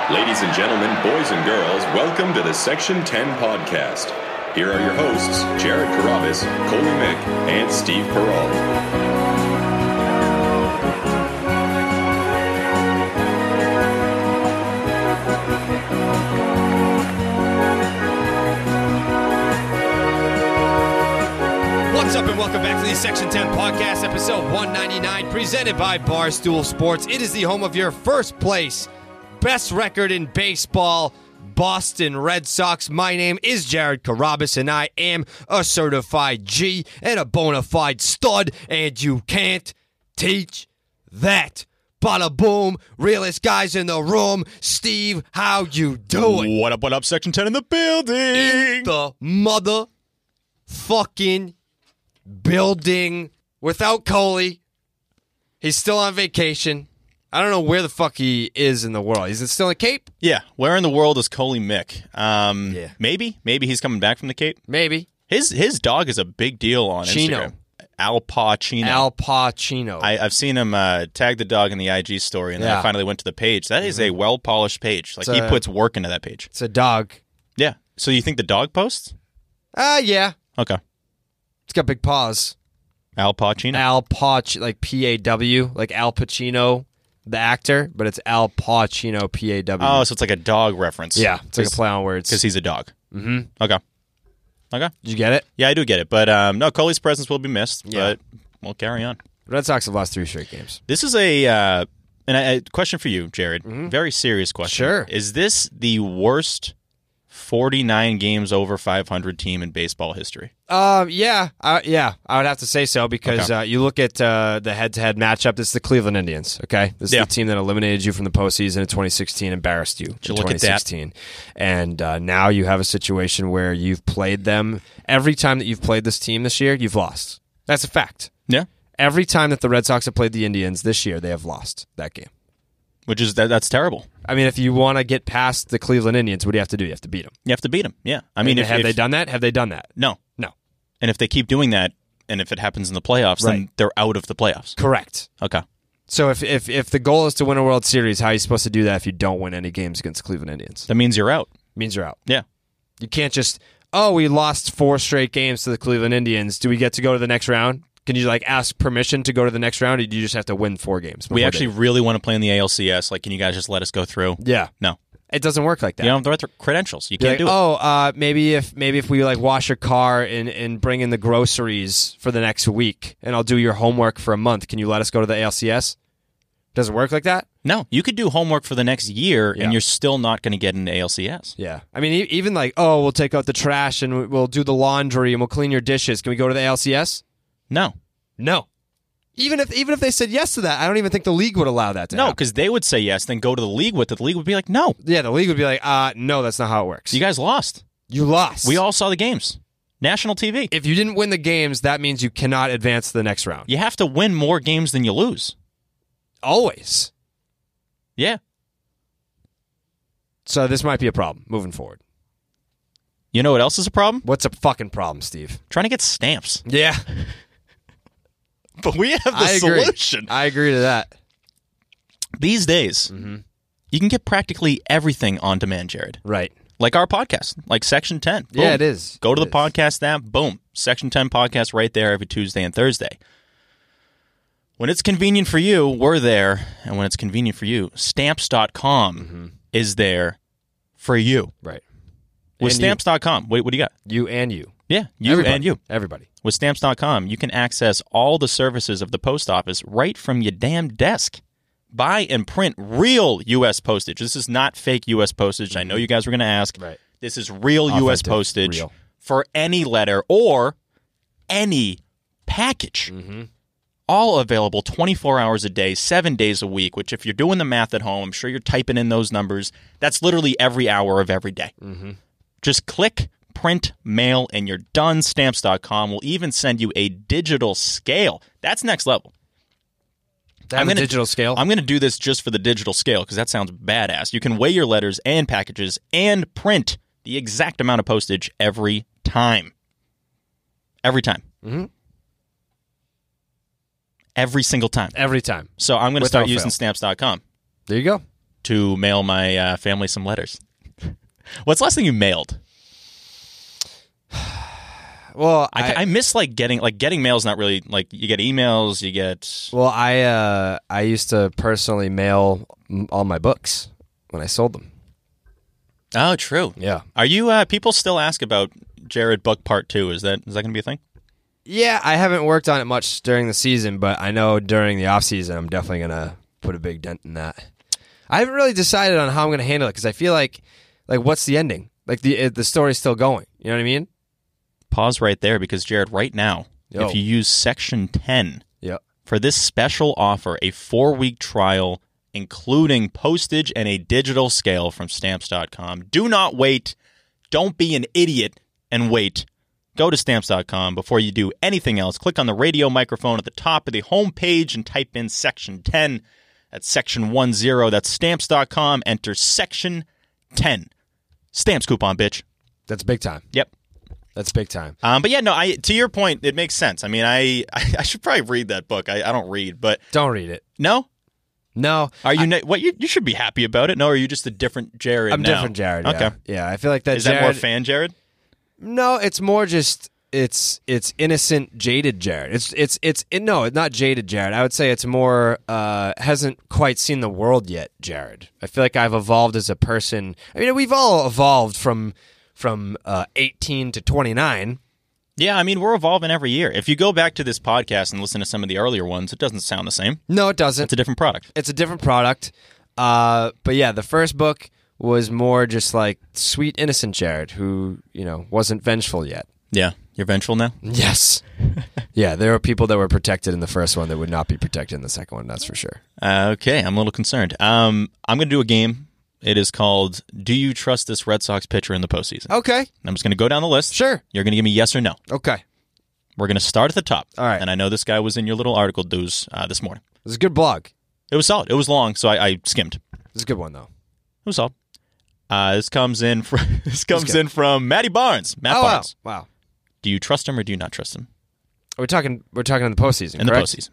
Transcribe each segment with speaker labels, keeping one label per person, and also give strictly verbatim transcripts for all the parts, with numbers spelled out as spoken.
Speaker 1: Ladies and gentlemen, boys and girls, welcome to the Section ten podcast. Here are your hosts, Jared Carrabis, Coley Mick, and Steve Peralt.
Speaker 2: What's up and welcome back to the Section ten podcast, episode one ninety-nine, presented by Barstool Sports. It is the home of your first place, best record in baseball, Boston Red Sox. My name is Jared Carrabis, and I am a certified G and a bona fide stud, and you can't teach that. Bada boom, realest guys in the room. Steve, how you doing?
Speaker 3: What up, what up, Section ten in the building?
Speaker 2: In the mother fucking building without Coley. He's still on vacation. I don't know where the fuck he is in the world. Is it still in the Cape?
Speaker 3: Yeah. Where in the world is Coley Mick? Um,
Speaker 2: Yeah.
Speaker 3: Maybe. Maybe he's coming back from the Cape.
Speaker 2: Maybe.
Speaker 3: His his dog is a big deal on
Speaker 2: Chino.
Speaker 3: Instagram. Al Pacino.
Speaker 2: Al Pacino.
Speaker 3: I, I've seen him uh, tag the dog in the I G story, and then
Speaker 2: Yeah.
Speaker 3: I finally went to the page. That is a well-polished page. Like,
Speaker 2: It's
Speaker 3: he
Speaker 2: a-
Speaker 3: puts work into that page.
Speaker 2: It's a dog.
Speaker 3: Yeah. So you think the dog posts?
Speaker 2: Ah, uh, yeah.
Speaker 3: Okay.
Speaker 2: It's got big paws.
Speaker 3: Al Pacino.
Speaker 2: Al Pac, like P A W, like Al Pacino, the actor, but it's Al Pacino, P A W.
Speaker 3: Oh, so it's like a dog reference.
Speaker 2: Yeah, it's like a play on words.
Speaker 3: Because he's a dog.
Speaker 2: Mm-hmm.
Speaker 3: Okay. Okay.
Speaker 2: Did you get it?
Speaker 3: Yeah, I do get it. But um, no, Coley's presence will be missed.
Speaker 2: Yeah.
Speaker 3: But we'll carry on.
Speaker 2: Red Sox have lost three straight games.
Speaker 3: This is a uh, and I, a question for you, Jared. Very serious question.
Speaker 2: Sure.
Speaker 3: Is this the worst forty-nine games over five hundred team in baseball history?
Speaker 2: Um, yeah, uh, yeah, I would have to say so because
Speaker 3: Okay.
Speaker 2: uh, you look at uh, the head-to-head matchup. This is the Cleveland Indians. Okay, this is
Speaker 3: Yeah.
Speaker 2: the team that eliminated you from the postseason in twenty sixteen, embarrassed you
Speaker 3: you
Speaker 2: in
Speaker 3: look at that?
Speaker 2: twenty sixteen, and uh, now you have a situation where you've played them. Every time that you've played this team this year, you've lost. That's a fact.
Speaker 3: Yeah.
Speaker 2: Every time that the Red Sox have played the Indians this year, they have lost that game.
Speaker 3: Which is that, that's terrible.
Speaker 2: I mean, if you want to get past the Cleveland Indians, what do you have to do? You have to beat them.
Speaker 3: You have to beat them. Yeah. I mean,
Speaker 2: And
Speaker 3: if,
Speaker 2: have
Speaker 3: if,
Speaker 2: they done that? Have they done that?
Speaker 3: No.
Speaker 2: No.
Speaker 3: And if they keep doing that, and if it happens in the playoffs, then
Speaker 2: Right.
Speaker 3: they're out of the playoffs.
Speaker 2: Correct.
Speaker 3: Okay.
Speaker 2: So if, if if the goal is to win a World Series, how are you supposed to do that if you don't win any games against the Cleveland Indians?
Speaker 3: That means you're out.
Speaker 2: Means you're out.
Speaker 3: Yeah.
Speaker 2: You can't just, oh, we lost four straight games to the Cleveland Indians. Do we get to go to the next round? Can you like ask permission to go to the next round, or do you just have to win four games?
Speaker 3: We
Speaker 2: before
Speaker 3: actually
Speaker 2: they-
Speaker 3: really want to play in the A L C S. Like, can you guys just let us go through?
Speaker 2: yeah,
Speaker 3: No.
Speaker 2: it doesn't work like that.
Speaker 3: You don't have the right credentials. You
Speaker 2: You're
Speaker 3: can't
Speaker 2: like,
Speaker 3: do it.
Speaker 2: oh, uh, maybe if maybe if we like wash your car and, and bring in the groceries for the next week, and I'll do your homework for a month. Can you let us go to the A L C S? Does it work like that?
Speaker 3: No. You could do homework for the next year,
Speaker 2: Yeah.
Speaker 3: and you're still not going to get into A L C S.
Speaker 2: Yeah. I mean, e- even like, oh, we'll take out the trash and we'll do the laundry and we'll clean your dishes. Can we go to the A L C S?
Speaker 3: No.
Speaker 2: No. Even if even if they said yes to that, I don't even think the league would allow that to
Speaker 3: No,
Speaker 2: happen.
Speaker 3: because they would say yes, then go to the league with it. The league would be like, no,
Speaker 2: Yeah, the league would be like, uh, no, that's not how it works.
Speaker 3: you guys lost.
Speaker 2: You lost.
Speaker 3: We all saw the games. National T V.
Speaker 2: If you didn't win the games, that means you cannot advance to the next round.
Speaker 3: You have to win more games than you lose.
Speaker 2: Always.
Speaker 3: Yeah.
Speaker 2: So this might be a problem moving forward.
Speaker 3: You know what else is a problem?
Speaker 2: What's a fucking problem, Steve?
Speaker 3: Trying to get stamps.
Speaker 2: Yeah.
Speaker 3: But we have the
Speaker 2: I agree.
Speaker 3: solution.
Speaker 2: I agree to that.
Speaker 3: These days,
Speaker 2: Mm-hmm.
Speaker 3: you can get practically everything on demand, Jared.
Speaker 2: Right.
Speaker 3: Like our podcast, like Section ten. Boom.
Speaker 2: Yeah, it is.
Speaker 3: Go to
Speaker 2: It
Speaker 3: the
Speaker 2: is.
Speaker 3: podcast app, boom. Section ten podcast right there every Tuesday and Thursday. When it's convenient for you, we're there. And when it's convenient for you, stamps dot com
Speaker 2: Mm-hmm.
Speaker 3: is there for you.
Speaker 2: Right.
Speaker 3: With
Speaker 2: And
Speaker 3: stamps dot com, wait, what do you got?
Speaker 2: You and you.
Speaker 3: Yeah, you
Speaker 2: Everybody.
Speaker 3: and you.
Speaker 2: Everybody.
Speaker 3: With stamps dot com, you can access all the services of the post office right from your damn desk. Buy and print real U S postage. This is not fake U S postage. I know you guys were going to ask.
Speaker 2: Right.
Speaker 3: This is real U S
Speaker 2: Authentic,
Speaker 3: postage
Speaker 2: real.
Speaker 3: for any letter or any package.
Speaker 2: Mm-hmm.
Speaker 3: All available twenty-four hours a day, seven days a week, which if you're doing the math at home, I'm sure you're typing in those numbers. That's literally every hour of every day.
Speaker 2: Mm-hmm.
Speaker 3: Just click, print, mail, and you're done. Stamps dot com will even send you a digital scale. That's next level.
Speaker 2: That
Speaker 3: I'm
Speaker 2: a
Speaker 3: gonna-
Speaker 2: digital scale?
Speaker 3: I'm going to do this just for the digital scale because that sounds badass. You can weigh your letters and packages and print the exact amount of postage every time. Every time.
Speaker 2: Mm-hmm.
Speaker 3: Every single time.
Speaker 2: Every time.
Speaker 3: So I'm going to
Speaker 2: Without
Speaker 3: start using
Speaker 2: fail.
Speaker 3: stamps dot com.
Speaker 2: There you go.
Speaker 3: to mail my uh, family some letters. What's the last thing you mailed?
Speaker 2: Well,
Speaker 3: I, I, I miss like getting like getting mail's not really like you get emails, you get.
Speaker 2: Well, I uh, I used to personally mail m- all my books when I sold them.
Speaker 3: Oh, true.
Speaker 2: Yeah.
Speaker 3: Are you? Uh, people still ask about Jared Book Part Two. Is that is that going to be a thing?
Speaker 2: Yeah, I haven't worked on it much during the season, but I know during the off season, I'm definitely going to put a big dent in that. I haven't really decided on how I'm going to handle it because I feel like, like, what's the ending? Like the the story's still going. You know what I mean?
Speaker 3: Pause right there because Jared, right now,
Speaker 2: Yo.
Speaker 3: if you use Section ten
Speaker 2: Yep.
Speaker 3: for this special offer, a four-week trial, including postage and a digital scale from Stamps dot com, do not wait. Don't be an idiot and wait. Go to Stamps dot com before you do anything else. Click on the radio microphone at the top of the home page and type in Section ten. That's Section ten. That's Stamps dot com. Enter Section ten. Stamps coupon, bitch.
Speaker 2: That's big time.
Speaker 3: Yep.
Speaker 2: That's big time.
Speaker 3: Um, but yeah, no. I to your point, it makes sense. I mean, I I, I should probably read that book. I, I don't read, but
Speaker 2: Don't read it.
Speaker 3: no.
Speaker 2: No.
Speaker 3: Are you
Speaker 2: I,
Speaker 3: ne- what? You, you should be happy about it. No, or are you just a different Jared?
Speaker 2: I'm
Speaker 3: now?
Speaker 2: different, Jared.
Speaker 3: Okay.
Speaker 2: Yeah. yeah, I feel like that.
Speaker 3: Is
Speaker 2: Jared,
Speaker 3: that more fan Jared?
Speaker 2: No, it's more just it's it's innocent, jaded Jared. It's it's it's it, no, it's not jaded Jared. I would say it's more uh, hasn't quite seen the world yet, Jared. I feel like I've evolved as a person. I mean, we've all evolved from from uh, eighteen to twenty-nine.
Speaker 3: Yeah, I mean, we're evolving every year. If you go back to this podcast and listen to some of the earlier ones, it doesn't sound the same.
Speaker 2: No, it doesn't.
Speaker 3: It's a different product.
Speaker 2: It's a different product. Uh, but yeah, the first book was more just like sweet, innocent Jared, who you know wasn't vengeful yet.
Speaker 3: Yeah, you're vengeful now.
Speaker 2: Yes. Yeah, there are people that were protected in the first one that would not be protected in the second one. That's for sure.
Speaker 3: Uh, okay, I'm a little concerned. Um, I'm going to do a game. It is called "Do You Trust This Red Sox Pitcher in the Postseason?"
Speaker 2: Okay.
Speaker 3: I'm just going to go down the list.
Speaker 2: Sure.
Speaker 3: You're going to give me yes or no.
Speaker 2: Okay.
Speaker 3: We're going to start at the top.
Speaker 2: All right.
Speaker 3: And I know this guy was in your little article, dues, uh, this morning.
Speaker 2: It was a good blog.
Speaker 3: It was solid. It was long, so I, I skimmed. It
Speaker 2: It's a good one though.
Speaker 3: was solid. Uh, this comes in from this comes
Speaker 2: good.
Speaker 3: in from Matty Barnes. Matt
Speaker 2: oh
Speaker 3: Barnes.
Speaker 2: wow! Wow.
Speaker 3: Do you trust him or do you not trust him
Speaker 2: We're talking. We're talking in the postseason.
Speaker 3: in
Speaker 2: correct?
Speaker 3: the postseason?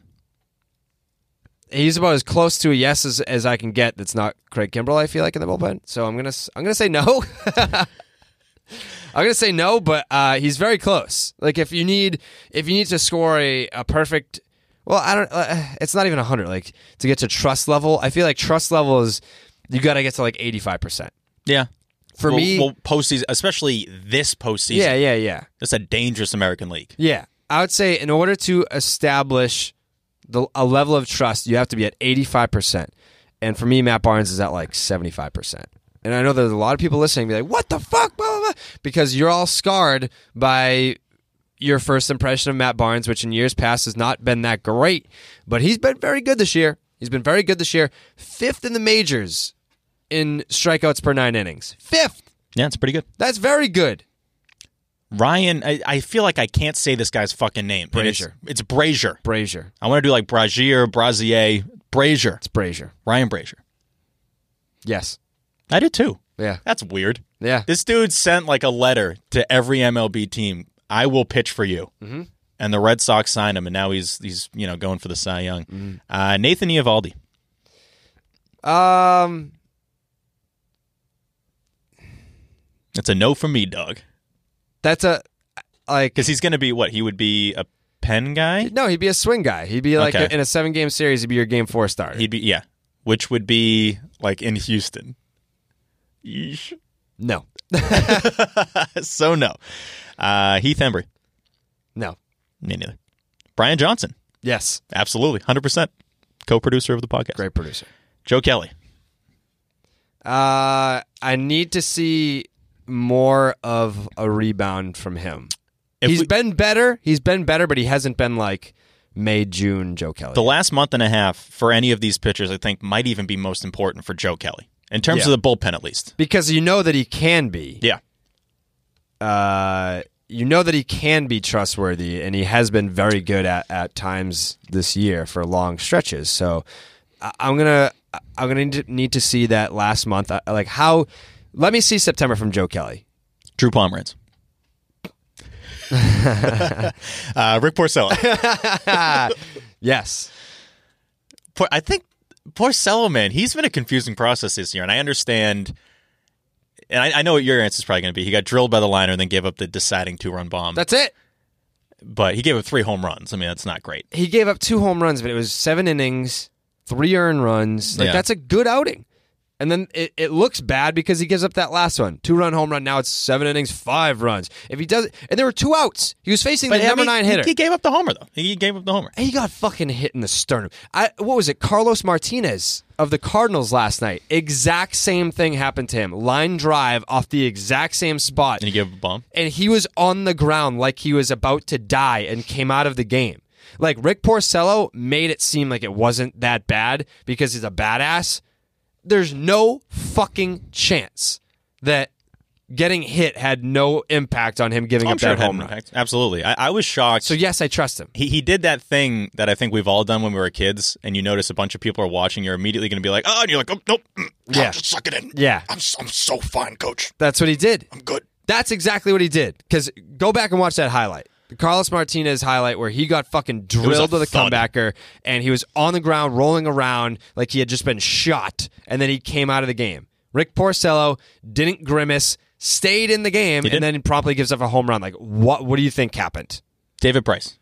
Speaker 2: He's about as close to a yes as, as I can get. That's not Craig Kimbrell. I feel like in the bullpen. So I'm gonna. I'm gonna say no. I'm gonna say no, but uh, he's very close. Like if you need, if you need to score a, a perfect. Well, I don't. Uh, it's not even a hundred. Like to get to trust level, I feel like trust level is you got to get to like eighty-five percent.
Speaker 3: Yeah.
Speaker 2: For
Speaker 3: well,
Speaker 2: me,
Speaker 3: well, postseason, especially this postseason.
Speaker 2: yeah, yeah, yeah.
Speaker 3: It's a dangerous American League.
Speaker 2: Yeah, I would say in order to establish the, a level of trust, you have to be at eighty-five percent. And for me, Matt Barnes is at like seventy-five percent. And I know there's a lot of people listening be like, what the fuck? Blah, blah, blah. Because you're all scarred by your first impression of Matt Barnes, which in years past has not been that great. But he's been very good this year. He's been very good this year. Fifth in the majors in strikeouts per nine innings. Fifth.
Speaker 3: Yeah, it's pretty good.
Speaker 2: That's very good.
Speaker 3: Ryan, I, I feel like I can't say this guy's fucking name. And
Speaker 2: Brazier.
Speaker 3: It's, it's Brazier.
Speaker 2: Brazier.
Speaker 3: I want to do like Brazier, Brazier, Brazier.
Speaker 2: It's Brazier.
Speaker 3: Ryan Brazier.
Speaker 2: Yes.
Speaker 3: I did too.
Speaker 2: Yeah.
Speaker 3: That's weird.
Speaker 2: Yeah.
Speaker 3: This dude sent like a letter to every M L B team. I will pitch for you.
Speaker 2: Mm-hmm.
Speaker 3: And the Red Sox signed him, and now he's he's you know going for the Cy Young.
Speaker 2: Mm-hmm.
Speaker 3: Uh, Nathan Eovaldi.
Speaker 2: Um,
Speaker 3: It's a no from me, dog.
Speaker 2: that's a like.
Speaker 3: Because he's going to be what? He would be a pen guy?
Speaker 2: No, he'd be a swing guy. He'd be like
Speaker 3: Okay.
Speaker 2: a, in a seven game series. He'd be your game four starter.
Speaker 3: He'd be, yeah. Which would be like in Houston. Yeesh.
Speaker 2: no,
Speaker 3: So no. Uh, Heath Embry.
Speaker 2: no.
Speaker 3: Me neither. Brian Johnson.
Speaker 2: Yes,
Speaker 3: Absolutely. one hundred percent. Co-producer of the podcast.
Speaker 2: great producer.
Speaker 3: Joe Kelly.
Speaker 2: Uh, I need to see more of a rebound from him.
Speaker 3: If
Speaker 2: He's
Speaker 3: we-
Speaker 2: been better. He's been better, but he hasn't been like May, June Joe Kelly.
Speaker 3: The last month and a half for any of these pitchers, I think, might even be most important for Joe Kelly. In terms
Speaker 2: Yeah.
Speaker 3: of the bullpen, at least.
Speaker 2: because you know that he can be.
Speaker 3: Yeah.
Speaker 2: Uh, you know that he can be trustworthy, and he has been very good at, at times this year for long stretches. So I, I'm gonna I'm gonna need to, need to see that last month. I, like how? Let me see September from Joe Kelly.
Speaker 3: Drew Pomeranz. uh, Rick Porcello.
Speaker 2: Yes,
Speaker 3: Por- I think Porcello, man, he's been a confusing process this year, and I understand. And I, I know what your answer is probably going to be. He got drilled by the liner and then gave up the deciding two-run bomb.
Speaker 2: That's it.
Speaker 3: But he gave up three home runs. I mean, that's not great.
Speaker 2: He gave up two home runs, but it was seven innings, three earned runs. Like
Speaker 3: Yeah.
Speaker 2: that's a good outing. And then it, it looks bad because he gives up that last one. Two-run home run. Now it's seven innings, five runs. If he does, and there were two outs. He was facing
Speaker 3: But
Speaker 2: the
Speaker 3: I
Speaker 2: number
Speaker 3: mean,
Speaker 2: nine
Speaker 3: he-
Speaker 2: hitter.
Speaker 3: He gave up the homer, though. He gave up the homer.
Speaker 2: He got fucking hit in the sternum. I, what was it? Carlos Martinez of the Cardinals last night. Exact same thing happened to him. Line drive off the exact same spot.
Speaker 3: And he gave up a bomb.
Speaker 2: And he was on the ground like he was about to die and came out of the game. Like Rick Porcello made it seem like it wasn't that bad because he's a badass. There's no fucking chance that getting hit had no impact on him giving
Speaker 3: Oh,
Speaker 2: up
Speaker 3: I'm sure
Speaker 2: that
Speaker 3: it had
Speaker 2: home
Speaker 3: an
Speaker 2: run.
Speaker 3: impact. Absolutely. I, I was shocked.
Speaker 2: So yes, I trust him.
Speaker 3: He he did that thing that I think we've all done when we were kids, and you notice a bunch of people are watching. You're immediately going to be like, oh, and you're like, oh, nope, mm,
Speaker 2: Yeah.
Speaker 3: I'll just suck it in.
Speaker 2: Yeah.
Speaker 3: I'm so, I'm so fine, coach.
Speaker 2: That's what he did.
Speaker 3: I'm good.
Speaker 2: That's exactly what he did. Because go back and watch that highlight. The Carlos Martinez highlight where he got fucking drilled
Speaker 3: a
Speaker 2: to the
Speaker 3: thud.
Speaker 2: comebacker and he was on the ground rolling around like he had just been shot and then he came out of the game. Rick Porcello didn't grimace, stayed in the game,
Speaker 3: He did.
Speaker 2: and then promptly gives up a home run. Like, what What do you think happened?
Speaker 3: David Price.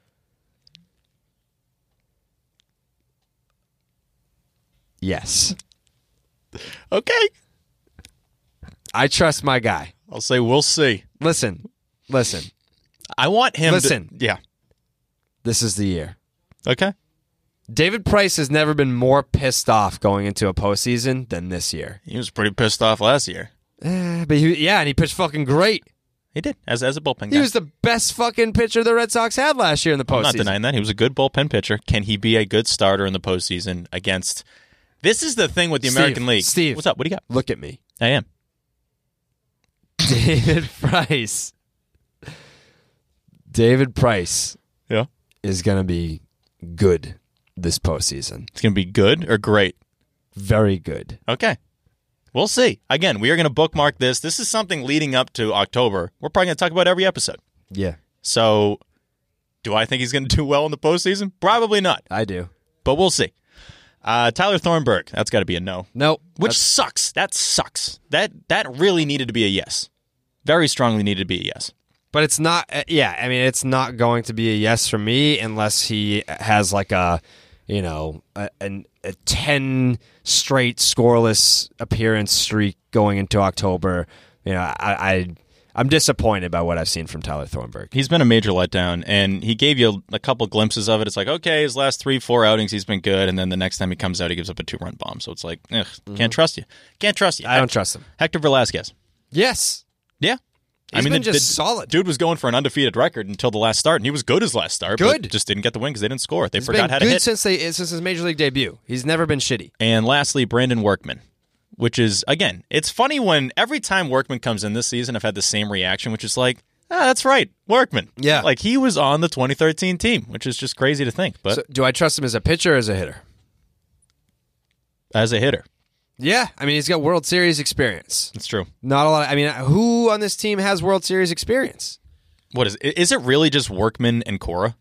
Speaker 2: Yes.
Speaker 3: Okay.
Speaker 2: I trust my guy.
Speaker 3: I'll say we'll see.
Speaker 2: Listen, listen.
Speaker 3: I want him
Speaker 2: Listen.
Speaker 3: to... Yeah.
Speaker 2: This is the year.
Speaker 3: Okay.
Speaker 2: David Price has never been more pissed off going into a postseason than this year.
Speaker 3: He was pretty pissed off last year.
Speaker 2: Eh, but he, yeah, and he pitched fucking great.
Speaker 3: He did, as as a bullpen guy.
Speaker 2: He was the best fucking pitcher the Red Sox had last year in the postseason.
Speaker 3: I'm not denying that. He was a good bullpen pitcher. Can he be a good starter in the postseason against... This is the thing with the
Speaker 2: Steve,
Speaker 3: American League.
Speaker 2: Steve.
Speaker 3: What's up? What do you got?
Speaker 2: Look at me.
Speaker 3: I am.
Speaker 2: David Price. David Price
Speaker 3: Yeah.
Speaker 2: is going to be good this postseason.
Speaker 3: It's going to be good or great?
Speaker 2: Very good.
Speaker 3: Okay. We'll see. Again, we are going to bookmark this. This is something leading up to October. We're probably going to talk about every episode.
Speaker 2: Yeah,
Speaker 3: So, do I think he's going to do well in the postseason? Probably not,
Speaker 2: I do.
Speaker 3: but we'll see. Uh, Tyler Thornburg, that's got to be a no.
Speaker 2: Nope.
Speaker 3: Which
Speaker 2: That's-
Speaker 3: sucks. That sucks. That that really needed to be a yes. Very strongly needed to be a yes.
Speaker 2: But it's not, uh, yeah, I mean, it's not going to be a yes from me unless he has like a, you know, a, an, a ten straight scoreless appearance streak going into October. You know, I, I, I'm disappointed by what I've seen from Tyler Thornburg.
Speaker 3: He's been a major letdown, and he gave you a couple glimpses of it. It's like, okay, his last three, four outings, he's been good, and then the next time he comes out, he gives up a two-run bomb. So it's like, ugh, can't trust you. Can't trust you.
Speaker 2: I don't trust him.
Speaker 3: Hector Velasquez.
Speaker 2: Yes.
Speaker 3: Yeah.
Speaker 2: He's been
Speaker 3: the,
Speaker 2: just
Speaker 3: the
Speaker 2: solid.
Speaker 3: Dude was going for an undefeated record until the last start, and he was good his last start.
Speaker 2: Good.
Speaker 3: But just didn't get the win because they didn't score. They
Speaker 2: He's
Speaker 3: forgot
Speaker 2: been
Speaker 3: how
Speaker 2: good
Speaker 3: to hit.
Speaker 2: since they since his major league debut. He's never been shitty.
Speaker 3: And lastly, Brandon Workman, which is, again, it's funny when every time Workman comes in this season, I've had the same reaction, which is like, ah, that's right, Workman.
Speaker 2: Yeah.
Speaker 3: Like, he was on the twenty thirteen team, which is just crazy to think. But
Speaker 2: So, do I trust him as a pitcher or as a hitter?
Speaker 3: as a hitter,
Speaker 2: Yeah, I mean he's got World Series experience.
Speaker 3: it's true.
Speaker 2: Not a lot. I mean, who on this team has World Series experience?
Speaker 3: What is it? Is it really just Workman and Cora?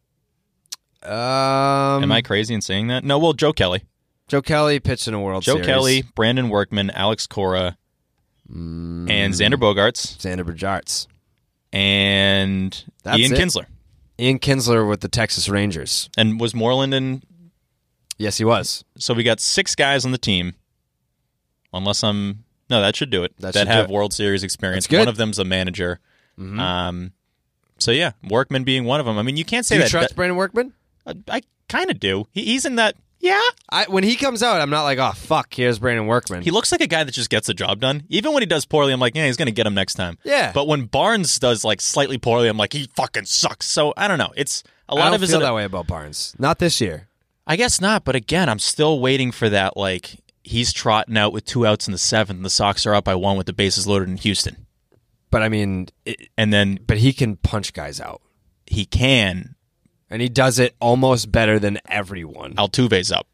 Speaker 2: Um,
Speaker 3: Am I crazy in saying that? No, well, Joe Kelly.
Speaker 2: Joe Kelly pitched in a World
Speaker 3: Joe
Speaker 2: Series.
Speaker 3: Kelly, Brandon Workman, Alex Cora, and Xander Bogaerts,
Speaker 2: Xander Bogaerts,
Speaker 3: and
Speaker 2: That's
Speaker 3: Ian
Speaker 2: it.
Speaker 3: Kinsler.
Speaker 2: Ian Kinsler with the Texas Rangers.
Speaker 3: And was Moreland in?
Speaker 2: Yes, he was.
Speaker 3: So we got six guys on the team. Unless I'm no, that should do it.
Speaker 2: That
Speaker 3: That,
Speaker 2: should do
Speaker 3: have
Speaker 2: it.
Speaker 3: World Series experience.
Speaker 2: That's good.
Speaker 3: One of them's a manager. Um, so yeah, Workman being one of them. I mean, you can't say
Speaker 2: Do you
Speaker 3: that.
Speaker 2: trust
Speaker 3: that-
Speaker 2: Brandon Workman?
Speaker 3: I, I kind of do. He, he's in that. Yeah,
Speaker 2: I, when he comes out, I'm not like, oh fuck, here's Brandon Workman.
Speaker 3: he looks like a guy that just gets the job done. Even when he does poorly, I'm like, yeah, he's going to get him next time.
Speaker 2: Yeah.
Speaker 3: But when Barnes does like slightly poorly, I'm like, he fucking sucks. So I don't know. It's a lot
Speaker 2: I don't
Speaker 3: of his.
Speaker 2: feel that way about Barnes. Not this year.
Speaker 3: I guess not. But again, I'm still waiting for that. Like he's trotting out with two outs in the seventh, and the Sox are up by one with the bases loaded in Houston,
Speaker 2: But I mean, it,
Speaker 3: and then
Speaker 2: but he can punch guys out,
Speaker 3: he can.
Speaker 2: and he does it almost better than everyone.
Speaker 3: Altuve's up.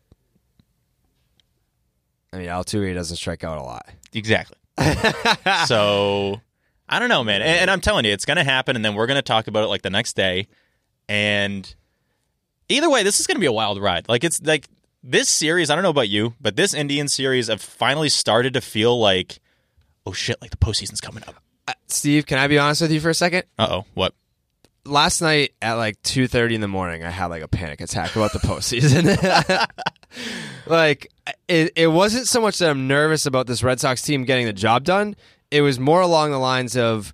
Speaker 2: I mean, Altuve doesn't strike out a lot.
Speaker 3: Exactly. So I don't know, man. And, and I'm telling you, it's going to happen, and then we're going to talk about it like the next day. And either way, this is going to be a wild ride. Like it's like this series, I don't know about you, but this Indian series have finally started to feel like, oh shit, like the postseason's coming up.
Speaker 2: Uh, Steve, can I be honest with you for a second?
Speaker 3: Uh-oh, what?
Speaker 2: Last night at like two thirty in the morning, I had like a panic attack about the postseason. Like, it, it wasn't so much that I'm nervous about this Red Sox team getting the job done. It was more along the lines of,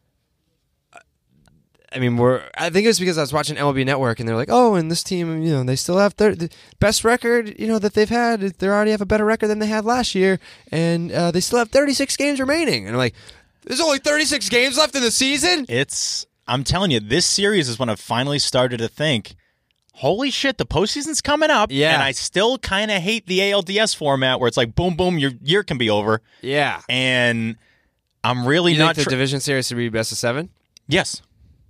Speaker 2: I mean, we're. I think it was because I was watching M L B Network, and they're like, "Oh, and this team, you know, they still have their the best record, you know, that they've had. They already have a better record than they had last year, and uh, they still have thirty-six games remaining." And I'm like, "There's only thirty-six games left in the season."
Speaker 3: It's. I'm telling you, this series is when I've finally started to think, holy shit, the postseason's coming up.
Speaker 2: Yeah.
Speaker 3: And I still kind of hate the A L D S format where it's like, boom, boom, your year can be over.
Speaker 2: Yeah.
Speaker 3: And I'm really
Speaker 2: You
Speaker 3: not.
Speaker 2: think the
Speaker 3: Tr-
Speaker 2: division series should be best of seven?
Speaker 3: yes.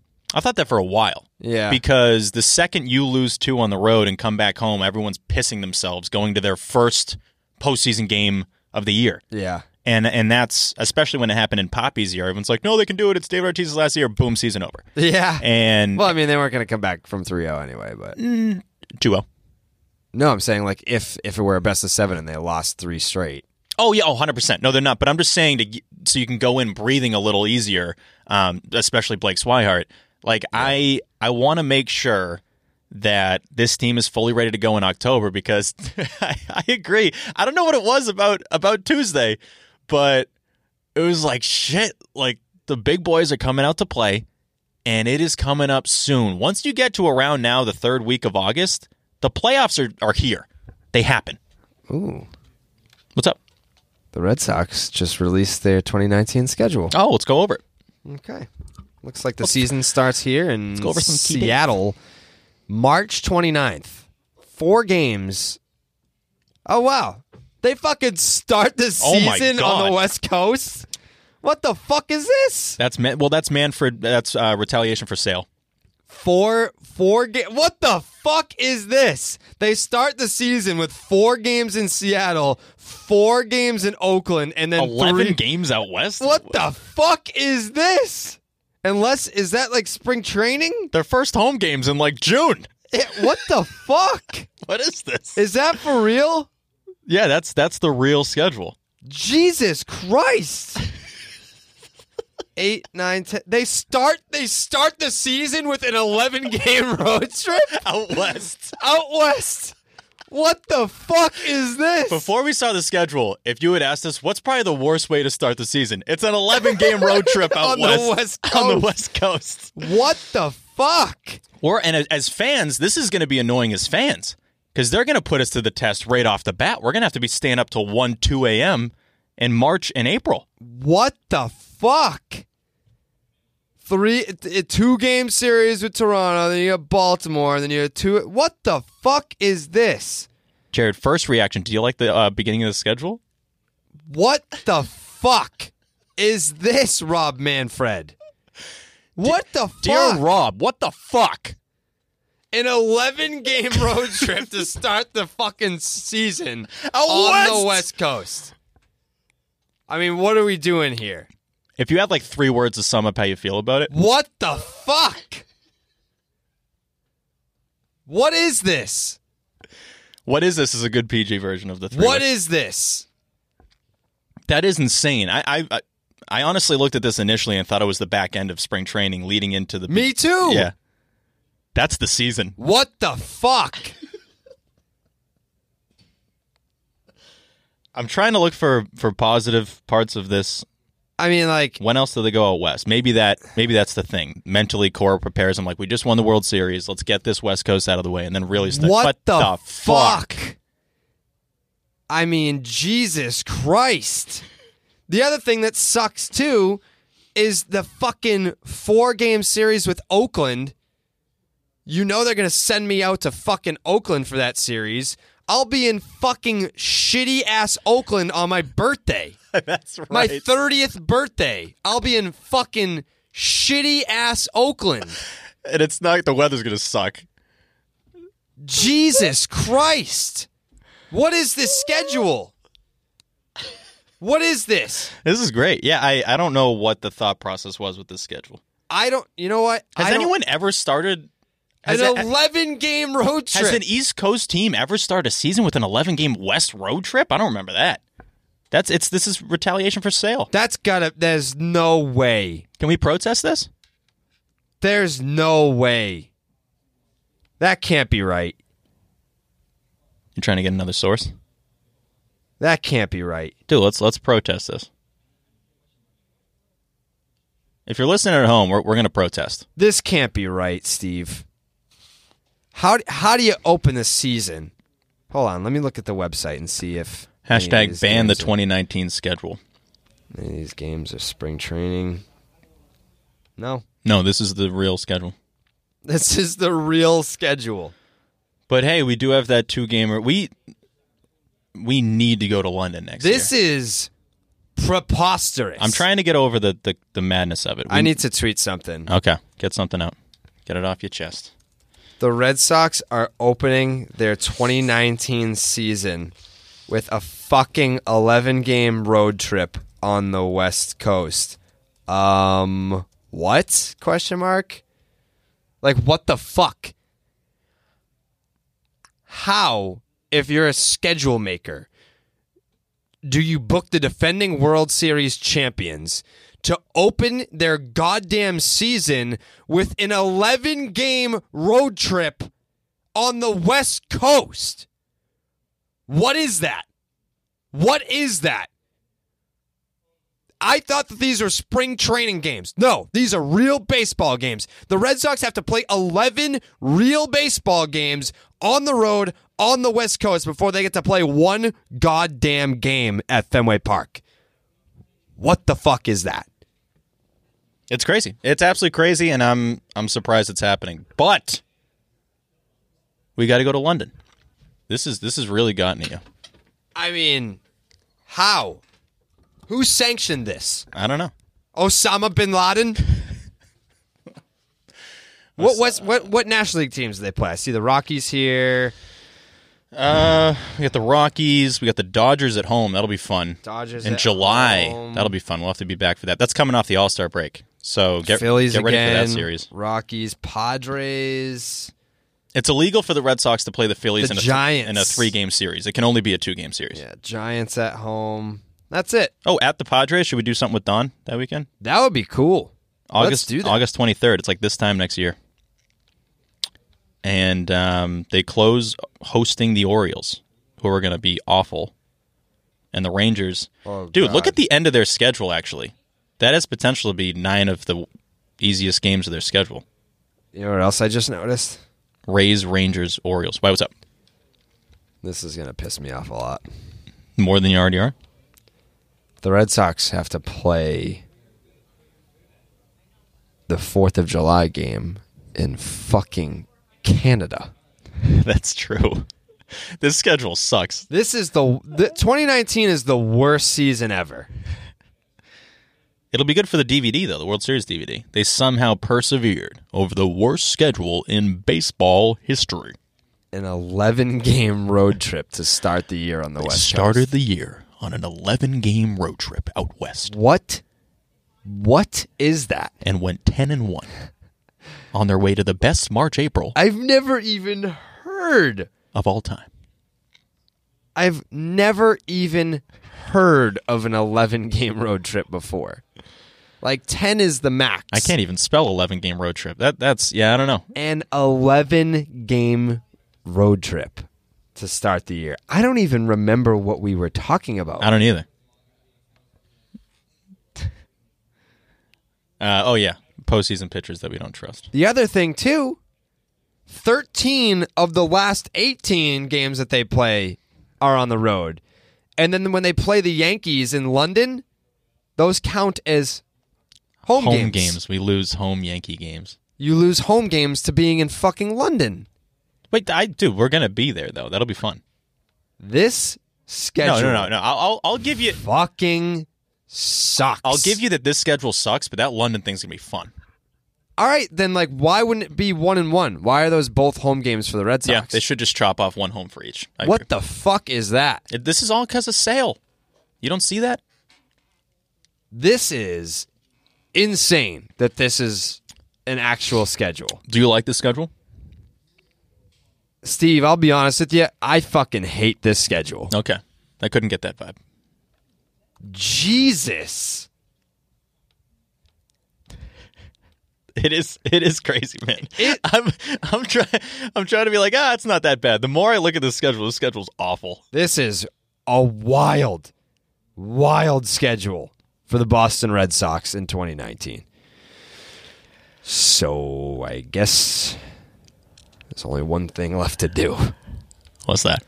Speaker 3: I thought that for a while.
Speaker 2: Yeah.
Speaker 3: Because the second you lose two on the road and come back home, everyone's pissing themselves going to their first postseason game of the year.
Speaker 2: Yeah.
Speaker 3: And and that's, especially when it happened in Poppy's year, everyone's like, no, they can do it. It's David Ortiz's last year. Boom, season over.
Speaker 2: Yeah.
Speaker 3: And
Speaker 2: Well, I mean, they weren't going to come back from three oh anyway, but
Speaker 3: two oh.
Speaker 2: no, I'm saying like if if it were a best of seven and they lost three straight.
Speaker 3: Oh, yeah, oh, one hundred percent. No, they're not. But I'm just saying to g- so you can go in breathing a little easier, um, especially Blake Swihart. Like, yeah. I I want to make sure that this team is fully ready to go in October because I, I agree. I don't know what it was about about Tuesday, but it was like, shit, like the big boys are coming out to play, and it is coming up soon. Once you get to around now, the third week of August, the playoffs are, are here. They happen.
Speaker 2: Ooh.
Speaker 3: What's up?
Speaker 2: The Red Sox just released their twenty nineteen schedule.
Speaker 3: Oh, let's go over it.
Speaker 2: Okay. Looks like the let's, season starts here in
Speaker 3: let's go over some
Speaker 2: Seattle, March twenty-ninth. Four games. Oh, wow. They fucking start the season
Speaker 3: oh
Speaker 2: on the West Coast? What the fuck is this?
Speaker 3: That's man, well, that's Manfred. That's uh, retaliation for sale.
Speaker 2: Four, four ga- What the fuck is this? They start the season with four games in Seattle, four games in Oakland, and then
Speaker 3: eleven
Speaker 2: three-
Speaker 3: games out west.
Speaker 2: What the fuck is this? Unless is that like spring training?
Speaker 3: Their first home games in like June.
Speaker 2: It, what the fuck?
Speaker 3: What is this?
Speaker 2: Is that for real?
Speaker 3: Yeah, that's that's the real schedule.
Speaker 2: Jesus Christ. Eight, nine, ten. They start. They start the season with an eleven-game road trip
Speaker 3: out west.
Speaker 2: Out west. What the fuck is this?
Speaker 3: Before we saw the schedule, if you had asked us, what's probably the worst way to start the season? It's an eleven-game road trip out
Speaker 2: on
Speaker 3: west,
Speaker 2: the west coast.
Speaker 3: On the west coast.
Speaker 2: What the fuck?
Speaker 3: Or and as fans, this is going to be annoying as fans because they're going to put us to the test right off the bat. We're going to have to be staying up till one, two a.m. in March and April.
Speaker 2: What the fuck? Three, a two-game series with Toronto, then you got Baltimore, then you have two. What the fuck is this?
Speaker 3: Jared, first reaction, do you like the uh, beginning of the schedule?
Speaker 2: What the fuck is this, Rob Manfred? What the fuck?
Speaker 3: Dear Rob, what the fuck?
Speaker 2: An eleven-game road trip to start the fucking season
Speaker 3: Out
Speaker 2: on
Speaker 3: west.
Speaker 2: the West Coast. I mean, what are we doing here?
Speaker 3: If you had like three words to sum up how you feel about it.
Speaker 2: What the fuck? What is this?
Speaker 3: What is this is a good P G version of the three.
Speaker 2: What is this?
Speaker 3: That is insane. I, I I honestly looked at this initially and thought it was the back end of spring training leading into the...
Speaker 2: Me too.
Speaker 3: Yeah. That's the season.
Speaker 2: What the fuck?
Speaker 3: I'm trying to look for, for positive parts of this.
Speaker 2: I mean, like...
Speaker 3: When else do they go out west? Maybe that. Maybe that's the thing. Mentally, Cora prepares them like, we just won the World Series. Let's get this West Coast out of the way and then really start.
Speaker 2: What,
Speaker 3: what
Speaker 2: the,
Speaker 3: the
Speaker 2: fuck?
Speaker 3: fuck?
Speaker 2: I mean, Jesus Christ. The other thing that sucks, too, is the fucking four-game series with Oakland. You know they're going to send me out to fucking Oakland for that series. I'll be in fucking shitty-ass Oakland on my birthday.
Speaker 3: That's right.
Speaker 2: My thirtieth birthday. I'll be in fucking shitty-ass Oakland.
Speaker 3: And it's not, the weather's going to suck.
Speaker 2: Jesus Christ. What is this schedule? What is this?
Speaker 3: This is great. Yeah, I, I don't know what the thought process was with this schedule.
Speaker 2: I don't, you know what?
Speaker 3: Has
Speaker 2: I don't-
Speaker 3: anyone ever started Has
Speaker 2: an
Speaker 3: that-
Speaker 2: eleven-game road trip.
Speaker 3: Has an East Coast team ever started a season with an eleven-game West road trip? I don't remember that. That's it's. This is retaliation for sale.
Speaker 2: That's gotta. There's no way.
Speaker 3: Can we protest this?
Speaker 2: There's no way. That can't be right.
Speaker 3: You trying to get another source?
Speaker 2: That can't be right.
Speaker 3: Dude, let's let's protest this. If you're listening at home, we're we're gonna protest.
Speaker 2: This can't be right, Steve. How how do you open the season? Hold on, let me look at the website and see if any of
Speaker 3: Hashtag
Speaker 2: these
Speaker 3: ban the
Speaker 2: games are-
Speaker 3: twenty nineteen schedule.
Speaker 2: Any of these games are spring training. No.
Speaker 3: No, this is the real schedule.
Speaker 2: This is the real schedule.
Speaker 3: But hey, we do have that two gamer. We we need to go to London next
Speaker 2: This
Speaker 3: year.
Speaker 2: is preposterous.
Speaker 3: I'm trying to get over the, the, the madness of it. We,
Speaker 2: I need to tweet something.
Speaker 3: Okay, get something out. Get it off your chest.
Speaker 2: The Red Sox are opening their twenty nineteen season with a fucking eleven-game road trip on the West Coast. Um, what? Question mark? Like, what the fuck? How, if you're a schedule maker, do you book the defending World Series champions to open their goddamn season with an eleven-game road trip on the West Coast? What is that? What is that? I thought that these were spring training games. No, these are real baseball games. The Red Sox have to play eleven real baseball games on the road on the West Coast before they get to play one goddamn game at Fenway Park. What the fuck is that?
Speaker 3: It's crazy. It's absolutely crazy, and I'm I'm surprised it's happening. But we got to go to London. This is this has really gotten to you.
Speaker 2: I mean, how? Who sanctioned this?
Speaker 3: I don't know.
Speaker 2: Osama bin Laden? what what's, what what National League teams do they play? I see the Rockies here.
Speaker 3: Uh, we got the Rockies. We got the Dodgers at home. That'll be fun.
Speaker 2: Dodgers
Speaker 3: in
Speaker 2: at
Speaker 3: July.
Speaker 2: home.
Speaker 3: That'll be fun. We'll have to be back for that. That's coming off the All Star break. So get
Speaker 2: Phillies
Speaker 3: get ready
Speaker 2: again,
Speaker 3: for that series.
Speaker 2: Rockies, Padres.
Speaker 3: It's illegal for the Red Sox to play the Phillies
Speaker 2: The
Speaker 3: in, a
Speaker 2: Giants.
Speaker 3: th- in a three-game series. It can only be a two-game series.
Speaker 2: Yeah, Giants at home. That's it.
Speaker 3: Oh, at the Padres, should we do something with Don that weekend?
Speaker 2: That would be cool.
Speaker 3: August,
Speaker 2: Let's do that.
Speaker 3: August twenty-third. It's like this time next year. And um, they close hosting the Orioles, who are going to be awful. And the Rangers.
Speaker 2: Oh,
Speaker 3: Dude, look
Speaker 2: God.
Speaker 3: at the end of their schedule, actually. That has potential to be nine of the easiest games of their schedule.
Speaker 2: You know what else I just noticed?
Speaker 3: Rays, Rangers, Orioles. Why, what's up?
Speaker 2: This is going to piss me off a lot.
Speaker 3: More than you already are?
Speaker 2: The Red Sox have to play the fourth of July game in fucking Canada.
Speaker 3: That's true. This schedule sucks.
Speaker 2: This is the, the twenty nineteen is the worst season ever.
Speaker 3: It'll be good for the D V D, though, the World Series D V D. They somehow persevered over the worst schedule in baseball history.
Speaker 2: An eleven-game road trip to start the year on the
Speaker 3: They
Speaker 2: West
Speaker 3: started
Speaker 2: Coast.
Speaker 3: the year on an eleven-game road trip out west
Speaker 2: What? What is that?
Speaker 3: and went ten and one on their way to the best March-April
Speaker 2: I've never even heard.
Speaker 3: of all time.
Speaker 2: I've never even heard of an eleven-game road trip before. Like, ten is the max.
Speaker 3: I can't even spell eleven-game road trip. That That's, yeah, I don't know.
Speaker 2: An eleven-game road trip to start the year. I don't even remember what we were talking about.
Speaker 3: I don't either. Uh, oh, yeah. Postseason pitchers that we don't trust.
Speaker 2: The other thing, too, thirteen of the last eighteen games that they play are on the road. And then when they play the Yankees in London, those count as home,
Speaker 3: Home
Speaker 2: games.
Speaker 3: games. We lose home Yankee games.
Speaker 2: You lose home games to being in fucking London.
Speaker 3: Wait, I, dude, we're going to be there, though. That'll be fun.
Speaker 2: This schedule
Speaker 3: No, no, no, no. I'll, I'll, I'll give you...
Speaker 2: fucking sucks.
Speaker 3: I'll give you that this schedule sucks, but that London thing's going to be fun.
Speaker 2: All right, then, like, why wouldn't it be one and one? Why are those both home games for the Red Sox?
Speaker 3: Yeah, they should just chop off one home for each. I
Speaker 2: What
Speaker 3: agree.
Speaker 2: the fuck is that?
Speaker 3: It, this is all because of sale. You don't see that?
Speaker 2: This is insane that this is an actual schedule.
Speaker 3: Do you like the schedule?
Speaker 2: Steve, I'll be honest with you. I fucking hate this schedule.
Speaker 3: Okay. I couldn't get that vibe.
Speaker 2: Jesus.
Speaker 3: It is it is crazy, man.
Speaker 2: It-
Speaker 3: I'm I'm trying I'm trying to be like, ah, it's not that bad. The more I look at the schedule, the schedule's awful.
Speaker 2: This is a wild, wild schedule for the Boston Red Sox in twenty nineteen. So I guess there's only one thing left to do.
Speaker 3: What's that?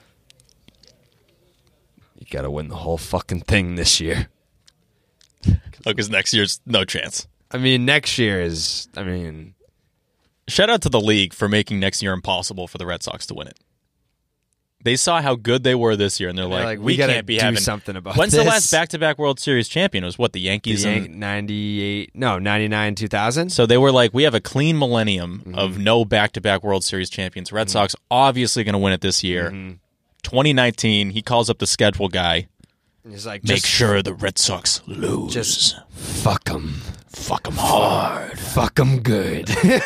Speaker 2: You got to win the whole fucking thing this year.
Speaker 3: Oh, because next year's no chance.
Speaker 2: I mean, next year is, I mean...
Speaker 3: Shout out to the league for making next year impossible for the Red Sox to win it. They saw how good they were this year, and they're,
Speaker 2: they're
Speaker 3: like,
Speaker 2: like,
Speaker 3: we,
Speaker 2: we gotta
Speaker 3: can't be
Speaker 2: do
Speaker 3: having
Speaker 2: something about
Speaker 3: When's
Speaker 2: this.
Speaker 3: the last back-to-back World Series champion? It was what, the Yankees?
Speaker 2: The Yan-
Speaker 3: and...
Speaker 2: ninety-eight, no, ninety-nine, two thousand?
Speaker 3: So they were like, we have a clean millennium
Speaker 2: Mm-hmm.
Speaker 3: of no back-to-back World Series champions. Red mm-hmm. Sox obviously going to win it this year. Mm-hmm. twenty nineteen, he calls up the schedule guy.
Speaker 2: He's like,
Speaker 3: make sure the Red Sox lose.
Speaker 2: Just fuck them.
Speaker 3: Fuck them hard.
Speaker 2: Fuck them good.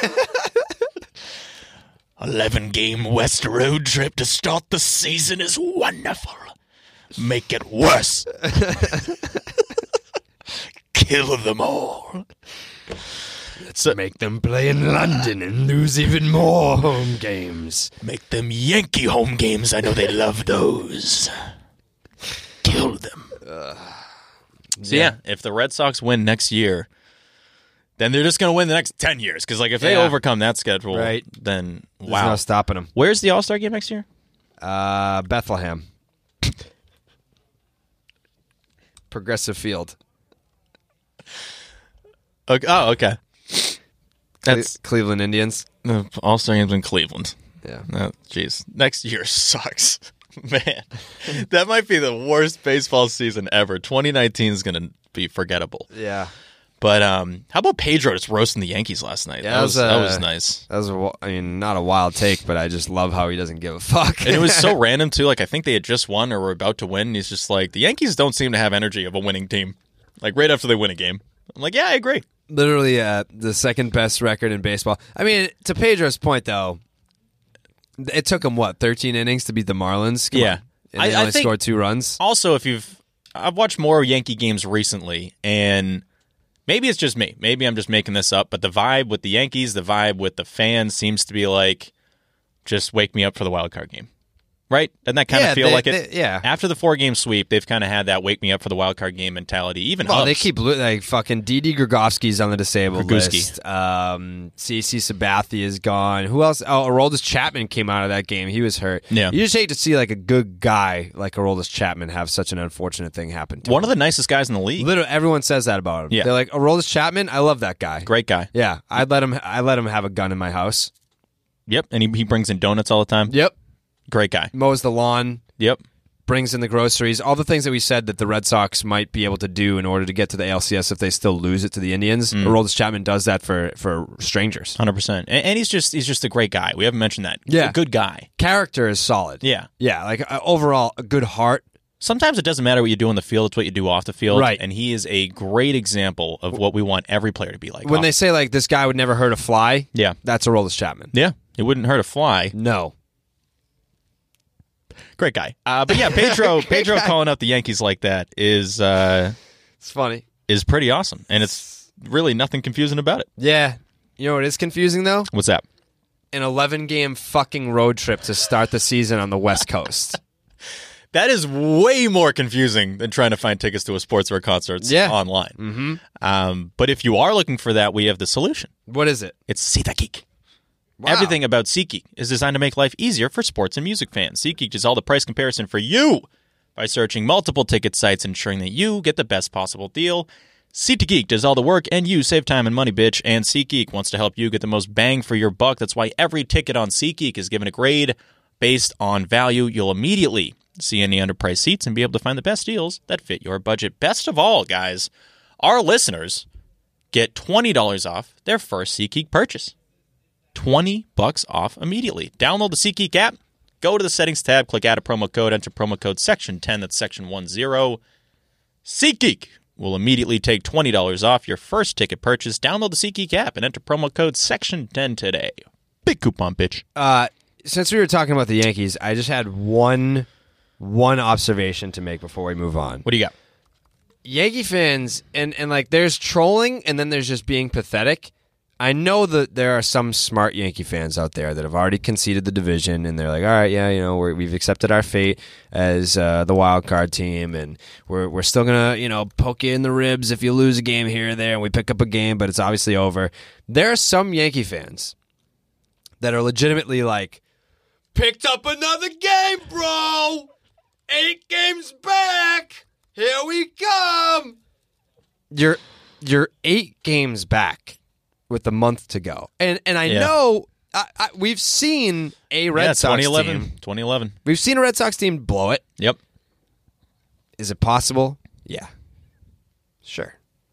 Speaker 3: eleven-game West road trip to start the season is wonderful. Make it worse. Kill them all.
Speaker 2: Let's so, make them play in London and lose even more home games.
Speaker 3: Make them Yankee home games. I know they love those. Kill them. Uh, so, yeah. yeah, if the Red Sox win next year, then they're just going to win the next ten years. Because, like, if they yeah. overcome that schedule,
Speaker 2: right.
Speaker 3: then,
Speaker 2: There's
Speaker 3: wow.
Speaker 2: no stopping them.
Speaker 3: Where's the All-Star game next year?
Speaker 2: Uh, Bethlehem. Progressive Field.
Speaker 3: Okay. Oh, okay.
Speaker 2: That's Cle- Cleveland Indians.
Speaker 3: The All-Star game's in Cleveland.
Speaker 2: Yeah.
Speaker 3: Jeez. Oh, next year sucks. Man, that might be the worst baseball season ever. twenty nineteen is going to be forgettable.
Speaker 2: Yeah.
Speaker 3: But um, how about Pedro just roasting the Yankees last night?
Speaker 2: Yeah,
Speaker 3: that, was,
Speaker 2: was, uh,
Speaker 3: that was nice.
Speaker 2: That was, a, I mean, not a wild take, but I just love how he doesn't give a fuck.
Speaker 3: And it was so random, too. Like, I think they had just won or were about to win. And he's just like, the Yankees don't seem to have energy of a winning team. Like, right after they win a game. I'm like, yeah, I agree.
Speaker 2: Literally uh, the second best record in baseball. I mean, to Pedro's point, though, it took him, what, thirteen innings to beat the Marlins? Come
Speaker 3: yeah.
Speaker 2: on. And they
Speaker 3: I,
Speaker 2: only
Speaker 3: I think
Speaker 2: scored two runs.
Speaker 3: Also, if you've... I've watched more Yankee games recently, and maybe it's just me. Maybe I'm just making this up, but the vibe with the Yankees, the vibe with the fans seems to be like, just wake me up for the wild card game. Right? Doesn't that kind
Speaker 2: yeah,
Speaker 3: of feel
Speaker 2: they,
Speaker 3: like it?
Speaker 2: They, yeah.
Speaker 3: After the four-game sweep, they've kind of had that wake me up for the wild card game mentality. Even
Speaker 2: well,
Speaker 3: Hubs.
Speaker 2: they keep like fucking Didi Grgolski's on the disabled
Speaker 3: Grgolski.
Speaker 2: list. Um, C C Sabathia is gone. Who else? Oh, Aroldis Chapman came out of that game. He was hurt.
Speaker 3: Yeah.
Speaker 2: You just hate to see like a good guy like Aroldis Chapman have such an unfortunate thing happen to
Speaker 3: One
Speaker 2: him.
Speaker 3: of the nicest guys in the league.
Speaker 2: Literally, everyone says that about him.
Speaker 3: Yeah.
Speaker 2: They're like, Aroldis Chapman, I love that guy.
Speaker 3: Great guy.
Speaker 2: Yeah, I'd let him. I let him have a gun in my house.
Speaker 3: Yep, and he, he brings in donuts all the time.
Speaker 2: Yep.
Speaker 3: Great guy.
Speaker 2: Mows the lawn.
Speaker 3: Yep.
Speaker 2: Brings in the groceries. All the things that we said that the Red Sox might be able to do in order to get to the A L C S if they still lose it to the Indians. Mm. Aroldis Chapman does that for, for strangers.
Speaker 3: one hundred percent. And, and he's just he's just a great guy. We haven't mentioned that. He's
Speaker 2: yeah.
Speaker 3: a good guy.
Speaker 2: Character is solid.
Speaker 3: Yeah.
Speaker 2: Yeah, like uh, overall, a good heart.
Speaker 3: Sometimes it doesn't matter what you do on the field, it's what you do off the field.
Speaker 2: Right.
Speaker 3: And he is a great example of what we want every player to be like.
Speaker 2: When
Speaker 3: off.
Speaker 2: they say, like, this guy would never hurt a fly,
Speaker 3: yeah,
Speaker 2: that's Aroldis Chapman.
Speaker 3: Yeah. It wouldn't hurt a fly.
Speaker 2: No.
Speaker 3: Great guy. Uh, but yeah, Pedro Pedro
Speaker 2: guy.
Speaker 3: calling out the Yankees like that is uh,
Speaker 2: it's funny.
Speaker 3: Is pretty awesome. And it's really nothing confusing about it.
Speaker 2: Yeah. You know what is confusing, though?
Speaker 3: What's that?
Speaker 2: An eleven-game fucking road trip to start the season on the West Coast.
Speaker 3: That is way more confusing than trying to find tickets to a sports or concerts
Speaker 2: yeah.
Speaker 3: online.
Speaker 2: Mm-hmm.
Speaker 3: Um, but if you are looking for that, we have the solution.
Speaker 2: What is it?
Speaker 3: It's SeatGeek.
Speaker 2: Wow.
Speaker 3: Everything about SeatGeek is designed to make life easier for sports and music fans. SeatGeek does all the price comparison for you by searching multiple ticket sites, ensuring that you get the best possible deal. SeatGeek does all the work, and you save time and money, bitch. And SeatGeek wants to help you get the most bang for your buck. That's why every ticket on SeatGeek is given a grade based on value. You'll immediately see any underpriced seats and be able to find the best deals that fit your budget. Best of all, guys, our listeners get twenty dollars off their first SeatGeek purchase. twenty bucks off immediately. Download the SeatGeek app, go to the settings tab, click add a promo code, enter promo code section ten, that's section ten. SeatGeek will immediately take twenty dollars off your first ticket purchase. Download the SeatGeek app and enter promo code section ten today. Big coupon, bitch.
Speaker 2: Uh, since we were talking about the Yankees, I just had one one observation to make before we move on.
Speaker 3: What do you got?
Speaker 2: Yankee fans, and, and like there's trolling and then there's just being pathetic. I know that there are some smart Yankee fans out there that have already conceded the division, and they're like, all right, yeah, you know, we're, we've accepted our fate as uh, the wild card team, and we're we're still going to, you know, poke you in the ribs if you lose a game here or there, and we pick up a game, but it's obviously over. There are some Yankee fans that are legitimately like, picked up another game, bro! Eight games back! Here we come! You're, you're eight games back with a month to go. And and I
Speaker 3: Yeah.
Speaker 2: know I, I, we've seen a Red
Speaker 3: yeah,
Speaker 2: Sox
Speaker 3: twenty eleven.
Speaker 2: team.
Speaker 3: twenty eleven.
Speaker 2: We've seen a Red Sox team blow it.
Speaker 3: Yep.
Speaker 2: Is it possible? Yeah. Sure.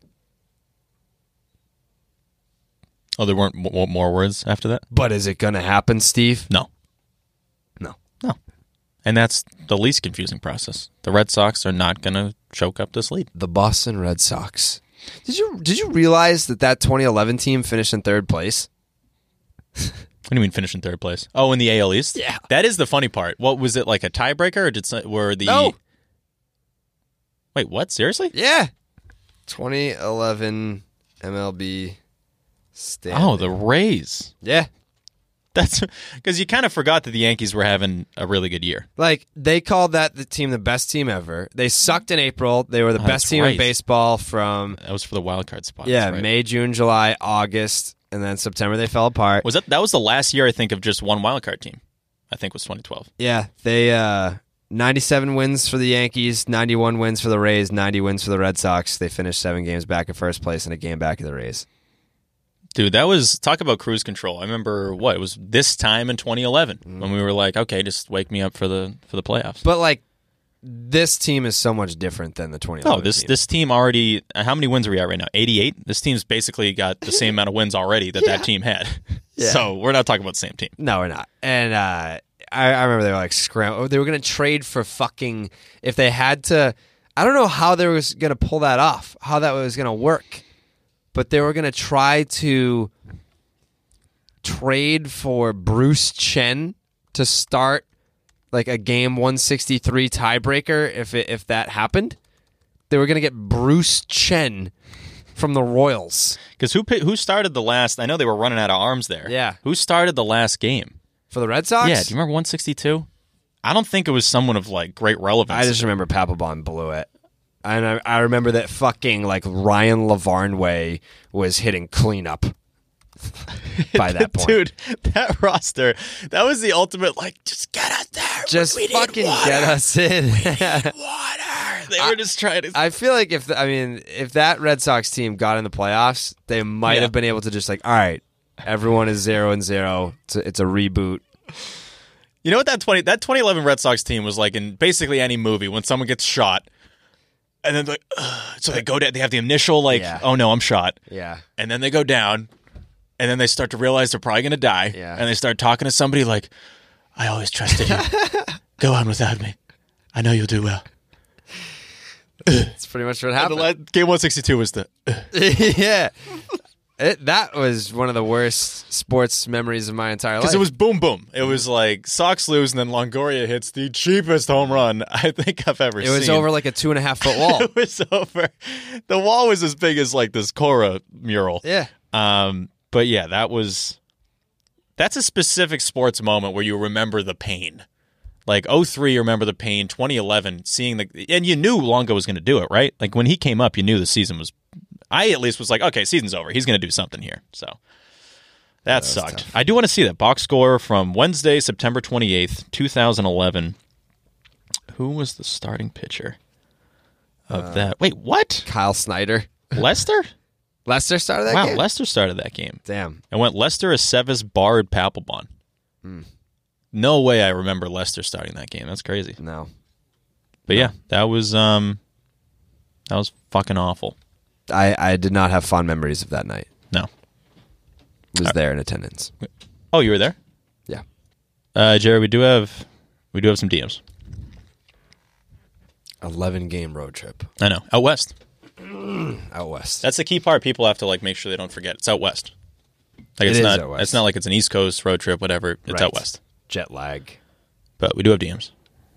Speaker 3: Oh, there weren't m- more words after that?
Speaker 2: But is it going to happen, Steve?
Speaker 3: No.
Speaker 2: No.
Speaker 3: No. And that's the least confusing process. The Red Sox are not going to choke up this lead.
Speaker 2: The Boston Red Sox. Did you did you realize that that twenty eleven team finished in third place?
Speaker 3: What do you mean finish in third place? Oh, in the A L East?
Speaker 2: Yeah.
Speaker 3: That is the funny part. What was it, like a tiebreaker, or did some, were the...
Speaker 2: No.
Speaker 3: Wait, what? Seriously?
Speaker 2: Yeah. twenty eleven M L B standing.
Speaker 3: Oh, the Rays.
Speaker 2: Yeah.
Speaker 3: That's because you kind of forgot that the Yankees were having a really good year.
Speaker 2: Like, they called that the team the best team ever. They sucked in April. They were the
Speaker 3: Oh,
Speaker 2: best
Speaker 3: that's
Speaker 2: team in
Speaker 3: right.
Speaker 2: baseball from,
Speaker 3: That was for the wild card spot.
Speaker 2: yeah,
Speaker 3: that's right.
Speaker 2: May, June, July, August, and then September they fell apart.
Speaker 3: Was that that was the last year I think of just one wild card team? I think was twenty twelve.
Speaker 2: Yeah, they, uh, ninety-seven wins for the Yankees, ninety-one wins for the Rays, ninety wins for the Red Sox. They finished seven games back in first place and a game back of the Rays.
Speaker 3: Dude, that was talk about cruise control. I remember what it was this time in twenty eleven
Speaker 2: Mm.
Speaker 3: when we were like, okay, just wake me up for the for the playoffs.
Speaker 2: But, like, this team is so much different than the twenty eleven
Speaker 3: No, this
Speaker 2: team.
Speaker 3: this team already. How many wins are we at right now? eighty-eight. This team's basically got the same amount of wins already that
Speaker 2: Yeah.
Speaker 3: that team had.
Speaker 2: Yeah.
Speaker 3: So we're not talking about the same team.
Speaker 2: No, we're not. And uh, I, I remember they were like scram. They were going to trade for fucking. If they had to, I don't know how they was going to pull that off. How that was going to work, but they were going to try to trade for Bruce Chen to start like a game one sixty-three tiebreaker. If it, if that happened, they were going to get Bruce Chen from the Royals
Speaker 3: Because who pi- who started the last? I know they were running out of arms there.
Speaker 2: Yeah.
Speaker 3: Who started the last game?
Speaker 2: for the Red Sox.
Speaker 3: Yeah. Do you remember one sixty-two? I don't think it was someone of like great relevance.
Speaker 2: I just remember Papelbon blew it. And I, I remember that fucking like Ryan Lavarnway was hitting cleanup by that point.
Speaker 3: Dude, that roster, that was the ultimate, like, just get us there.
Speaker 2: Just
Speaker 3: We need
Speaker 2: fucking
Speaker 3: water.
Speaker 2: get us in.
Speaker 3: Water. They were just trying to.
Speaker 2: I feel like if the, I mean if that Red Sox team got in the playoffs, they might
Speaker 3: Yeah.
Speaker 2: have been able to just like, all right, everyone is zero and zero. It's a, it's a reboot.
Speaker 3: You know what that twenty that twenty eleven Red Sox team was like in basically any movie when someone gets shot, and then like, ugh, so they go down. They have the initial like,
Speaker 2: Yeah.
Speaker 3: oh no, I'm shot,
Speaker 2: Yeah.
Speaker 3: and then they go down, and then they start to realize they're probably gonna die,
Speaker 2: Yeah.
Speaker 3: and they start talking to somebody like, I always trusted you. Go on without me. I know you'll do well.
Speaker 2: That's pretty much what
Speaker 3: And the
Speaker 2: happened.
Speaker 3: la- game one sixty-two was the.
Speaker 2: yeah. It, that was one of the worst sports memories of my entire life.
Speaker 3: Because it was boom, boom. It was like Sox lose, and then Longoria hits the cheapest home run I think I've ever
Speaker 2: It
Speaker 3: seen.
Speaker 2: was over like a two and a half foot wall.
Speaker 3: It was over. The wall was as big as like this Cora mural.
Speaker 2: Yeah.
Speaker 3: Um, but yeah, that was. That's a specific sports moment where you remember the pain. Like oh three, you remember the pain. twenty eleven, seeing the and you knew Longo was going to do it, right? Like when he came up, you knew the season was. I at least was like, okay, season's over. He's going to do something here. So that, sucked.
Speaker 2: tough.
Speaker 3: I do want to see that box score from Wednesday, September twenty-eighth, twenty eleven. Who was the starting pitcher of
Speaker 2: Uh,
Speaker 3: that? Wait, what?
Speaker 2: Kyle Snyder.
Speaker 3: Lester?
Speaker 2: Lester started that
Speaker 3: Wow,
Speaker 2: game?
Speaker 3: Lester started that game.
Speaker 2: Damn.
Speaker 3: I went Lester, Aceves, Bard, Papelbon.
Speaker 2: Hmm.
Speaker 3: No way I remember Lester starting that game. That's crazy.
Speaker 2: No.
Speaker 3: But yeah, that was um, that was fucking awful.
Speaker 2: I, I did not have fond memories of that night.
Speaker 3: No.
Speaker 2: Was there in attendance.
Speaker 3: Oh, you were there,
Speaker 2: Yeah.
Speaker 3: uh, Jerry. We do have we do have some D Ms.
Speaker 2: eleven game road trip
Speaker 3: I know, out west.
Speaker 2: out west.
Speaker 3: That's the key part. People have to like make sure they don't forget. It's out west. Like
Speaker 2: It
Speaker 3: it's
Speaker 2: is
Speaker 3: not.
Speaker 2: out west.
Speaker 3: It's not like it's an East Coast road trip. Whatever. It's
Speaker 2: Right.
Speaker 3: out west.
Speaker 2: jet lag.
Speaker 3: But we do have D Ms.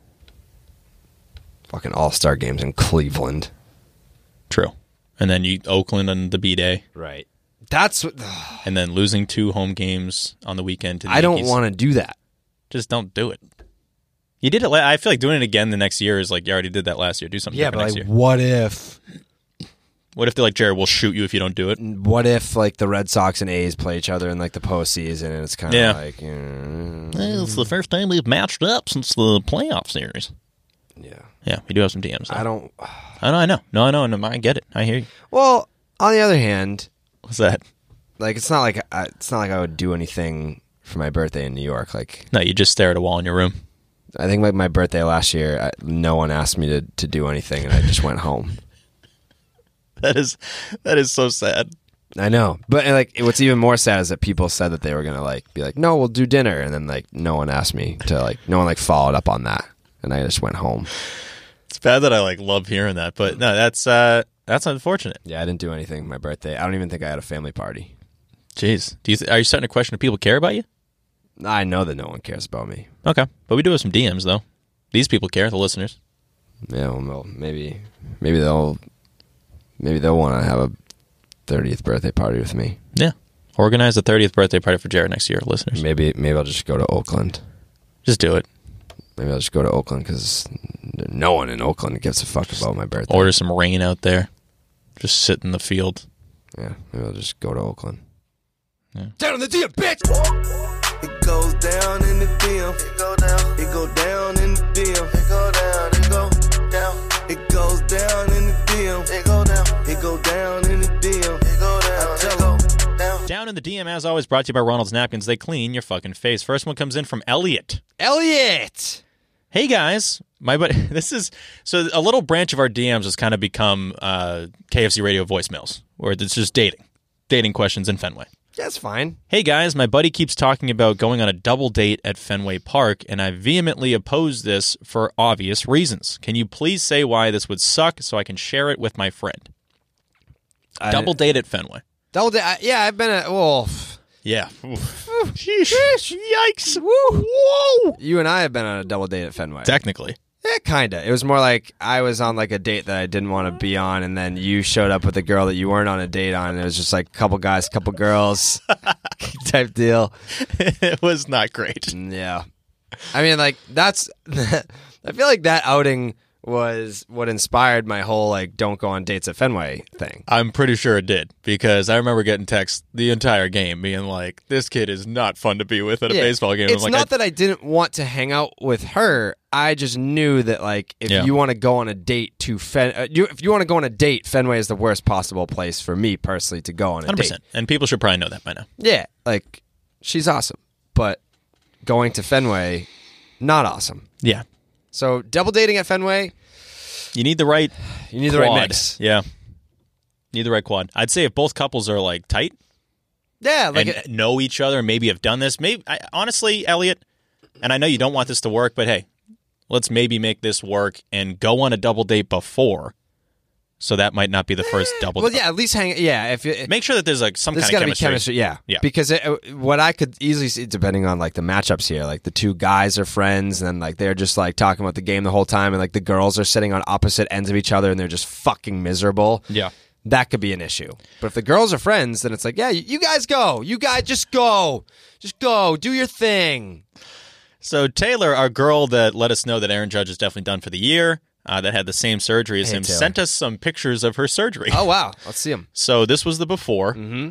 Speaker 2: Fucking all-star games in Cleveland.
Speaker 3: True. And then you Oakland on the B-Day.
Speaker 2: Right. That's what...
Speaker 3: And then losing two home games on the weekend to the
Speaker 2: I don't
Speaker 3: Yankees.
Speaker 2: want to do that.
Speaker 3: Just don't do it. You did it. La- I feel like doing it again the next year is like you already did that last year. Do something
Speaker 2: Yeah,
Speaker 3: different
Speaker 2: but
Speaker 3: next
Speaker 2: like,
Speaker 3: year.
Speaker 2: what if...
Speaker 3: What if they're like, Jared, we'll shoot you if you don't do it?
Speaker 2: What if like the Red Sox and A's play each other in like the postseason, and it's kind of
Speaker 3: Yeah.
Speaker 2: like... Mm,
Speaker 3: Well, it's the first time we've matched up since the playoff series.
Speaker 2: yeah.
Speaker 3: Yeah, we do have some D Ms. Though.
Speaker 2: I don't...
Speaker 3: I know, I know. No, I know. No, I get it. I hear you.
Speaker 2: Well, on the other hand,
Speaker 3: What's that?
Speaker 2: like it's not like I, it's not like I would do anything for my birthday in New York. Like
Speaker 3: No, you just stare at a wall in your room.
Speaker 2: I think like my birthday last year, I, no one asked me to, to do anything, and I just went home.
Speaker 3: That is that is so sad.
Speaker 2: I know, but and, like what's even more sad is that people said that they were gonna like be like, no, we'll do dinner, and then like no one asked me to like no one like followed up on that, and I just went home.
Speaker 3: It's bad that I like love hearing that, but no, that's uh that's unfortunate.
Speaker 2: Yeah, I didn't do anything for my birthday. I don't even think I had a family party.
Speaker 3: Jeez, do you th- are you starting to question if people care about you?
Speaker 2: I know that no one cares about me.
Speaker 3: Okay, but we do have some D Ms though. These people care, the listeners.
Speaker 2: Yeah, well, maybe maybe they'll maybe they'll want to have a thirtieth birthday party with me.
Speaker 3: Yeah, organize a thirtieth birthday party for Jared next year, listeners.
Speaker 2: Maybe maybe I'll just go to Oakland.
Speaker 3: Just do it.
Speaker 2: Maybe I'll just go to Oakland because no one in Oakland gives a fuck about my birthday.
Speaker 3: Order some rain out there. Just sit in the field.
Speaker 2: Yeah, maybe I'll just go to Oakland.
Speaker 3: Yeah.
Speaker 2: Down in the D M, bitch!
Speaker 4: It goes down in the D M. It go down. It go down in the D M. It go down. It go down. It goes down in the D M. It go down. It go down in the D M. It go down. It go down.
Speaker 3: Down in the D M, as always, brought to you by Ronald's Napkins. They clean your fucking face. First one comes in from Elliot.
Speaker 2: Elliot!
Speaker 3: Hey guys, my but this is so a little branch of our D Ms has kind of become uh, K F C radio voicemails, where it's just dating, dating questions in Fenway.
Speaker 2: That's fine.
Speaker 3: Hey guys, my buddy keeps talking about going on a double date at Fenway Park, and I vehemently oppose this for obvious reasons. Can you please say why this would suck so I can share it with my friend?
Speaker 2: I-
Speaker 3: Double date at Fenway.
Speaker 2: Double day. I, yeah, I've been at. Well,
Speaker 3: Yeah. Sheesh. Yikes. Whoa.
Speaker 2: you and I have been on a double date at Fenway.
Speaker 3: Technically.
Speaker 2: Yeah, kinda. It was more like I was on like a date that I didn't want to be on, and then you showed up with a girl that you weren't on a date on, and it was just like a couple guys, couple girls type deal.
Speaker 3: It was not great.
Speaker 2: Yeah. I mean, like, that's... I feel like that outing was what inspired my whole, like, don't go on dates at Fenway thing.
Speaker 3: I'm pretty sure it did, because I remember getting texts the entire game being like, this kid is not fun to be with at a
Speaker 2: Yeah.
Speaker 3: baseball game.
Speaker 2: It's
Speaker 3: I'm like,
Speaker 2: not
Speaker 3: I-
Speaker 2: that I didn't want to hang out with her. I just knew that, like, if
Speaker 3: Yeah.
Speaker 2: you want to go on a date to Fen... Uh, you, if you want to go on a date, Fenway is the worst possible place for me, personally, to go on a
Speaker 3: one hundred percent.
Speaker 2: date.
Speaker 3: And people should probably know that by now.
Speaker 2: Yeah, like, she's awesome. But going to Fenway, not awesome.
Speaker 3: Yeah.
Speaker 2: So, double dating at Fenway,
Speaker 3: You need the right
Speaker 2: you need the
Speaker 3: quad.
Speaker 2: right mix.
Speaker 3: Yeah. Need the right quad. I'd say if both couples are like tight
Speaker 2: Yeah, like...
Speaker 3: and
Speaker 2: it-
Speaker 3: know each other, maybe have done this. Maybe I, honestly, Elliot, and I know you don't want this to work, but hey, let's maybe make this work and go on a double date before. So that might not be the first double
Speaker 2: well,
Speaker 3: date.
Speaker 2: yeah, at least hang... Yeah, if... It,
Speaker 3: Make sure that there's like some
Speaker 2: There's
Speaker 3: kind
Speaker 2: got
Speaker 3: of
Speaker 2: to be
Speaker 3: chemistry.
Speaker 2: chemistry, yeah.
Speaker 3: Yeah.
Speaker 2: Because it, uh, what I could easily see, depending on like the matchups here, like the two guys are friends, and then like they're just like talking about the game the whole time, and like the girls are sitting on opposite ends of each other, and they're just fucking miserable.
Speaker 3: Yeah.
Speaker 2: That could be an issue. But if the girls are friends, then it's like, yeah, you, you guys go, you guys just go, just go, do your thing.
Speaker 3: So Taylor, our girl that let us know that Aaron Judge is definitely done for the year, uh, that had the same surgery as
Speaker 2: Hey,
Speaker 3: him,
Speaker 2: Taylor.
Speaker 3: sent us some pictures of her surgery.
Speaker 2: Oh wow, let's see them.
Speaker 3: So this was the before,
Speaker 2: Mm-hmm.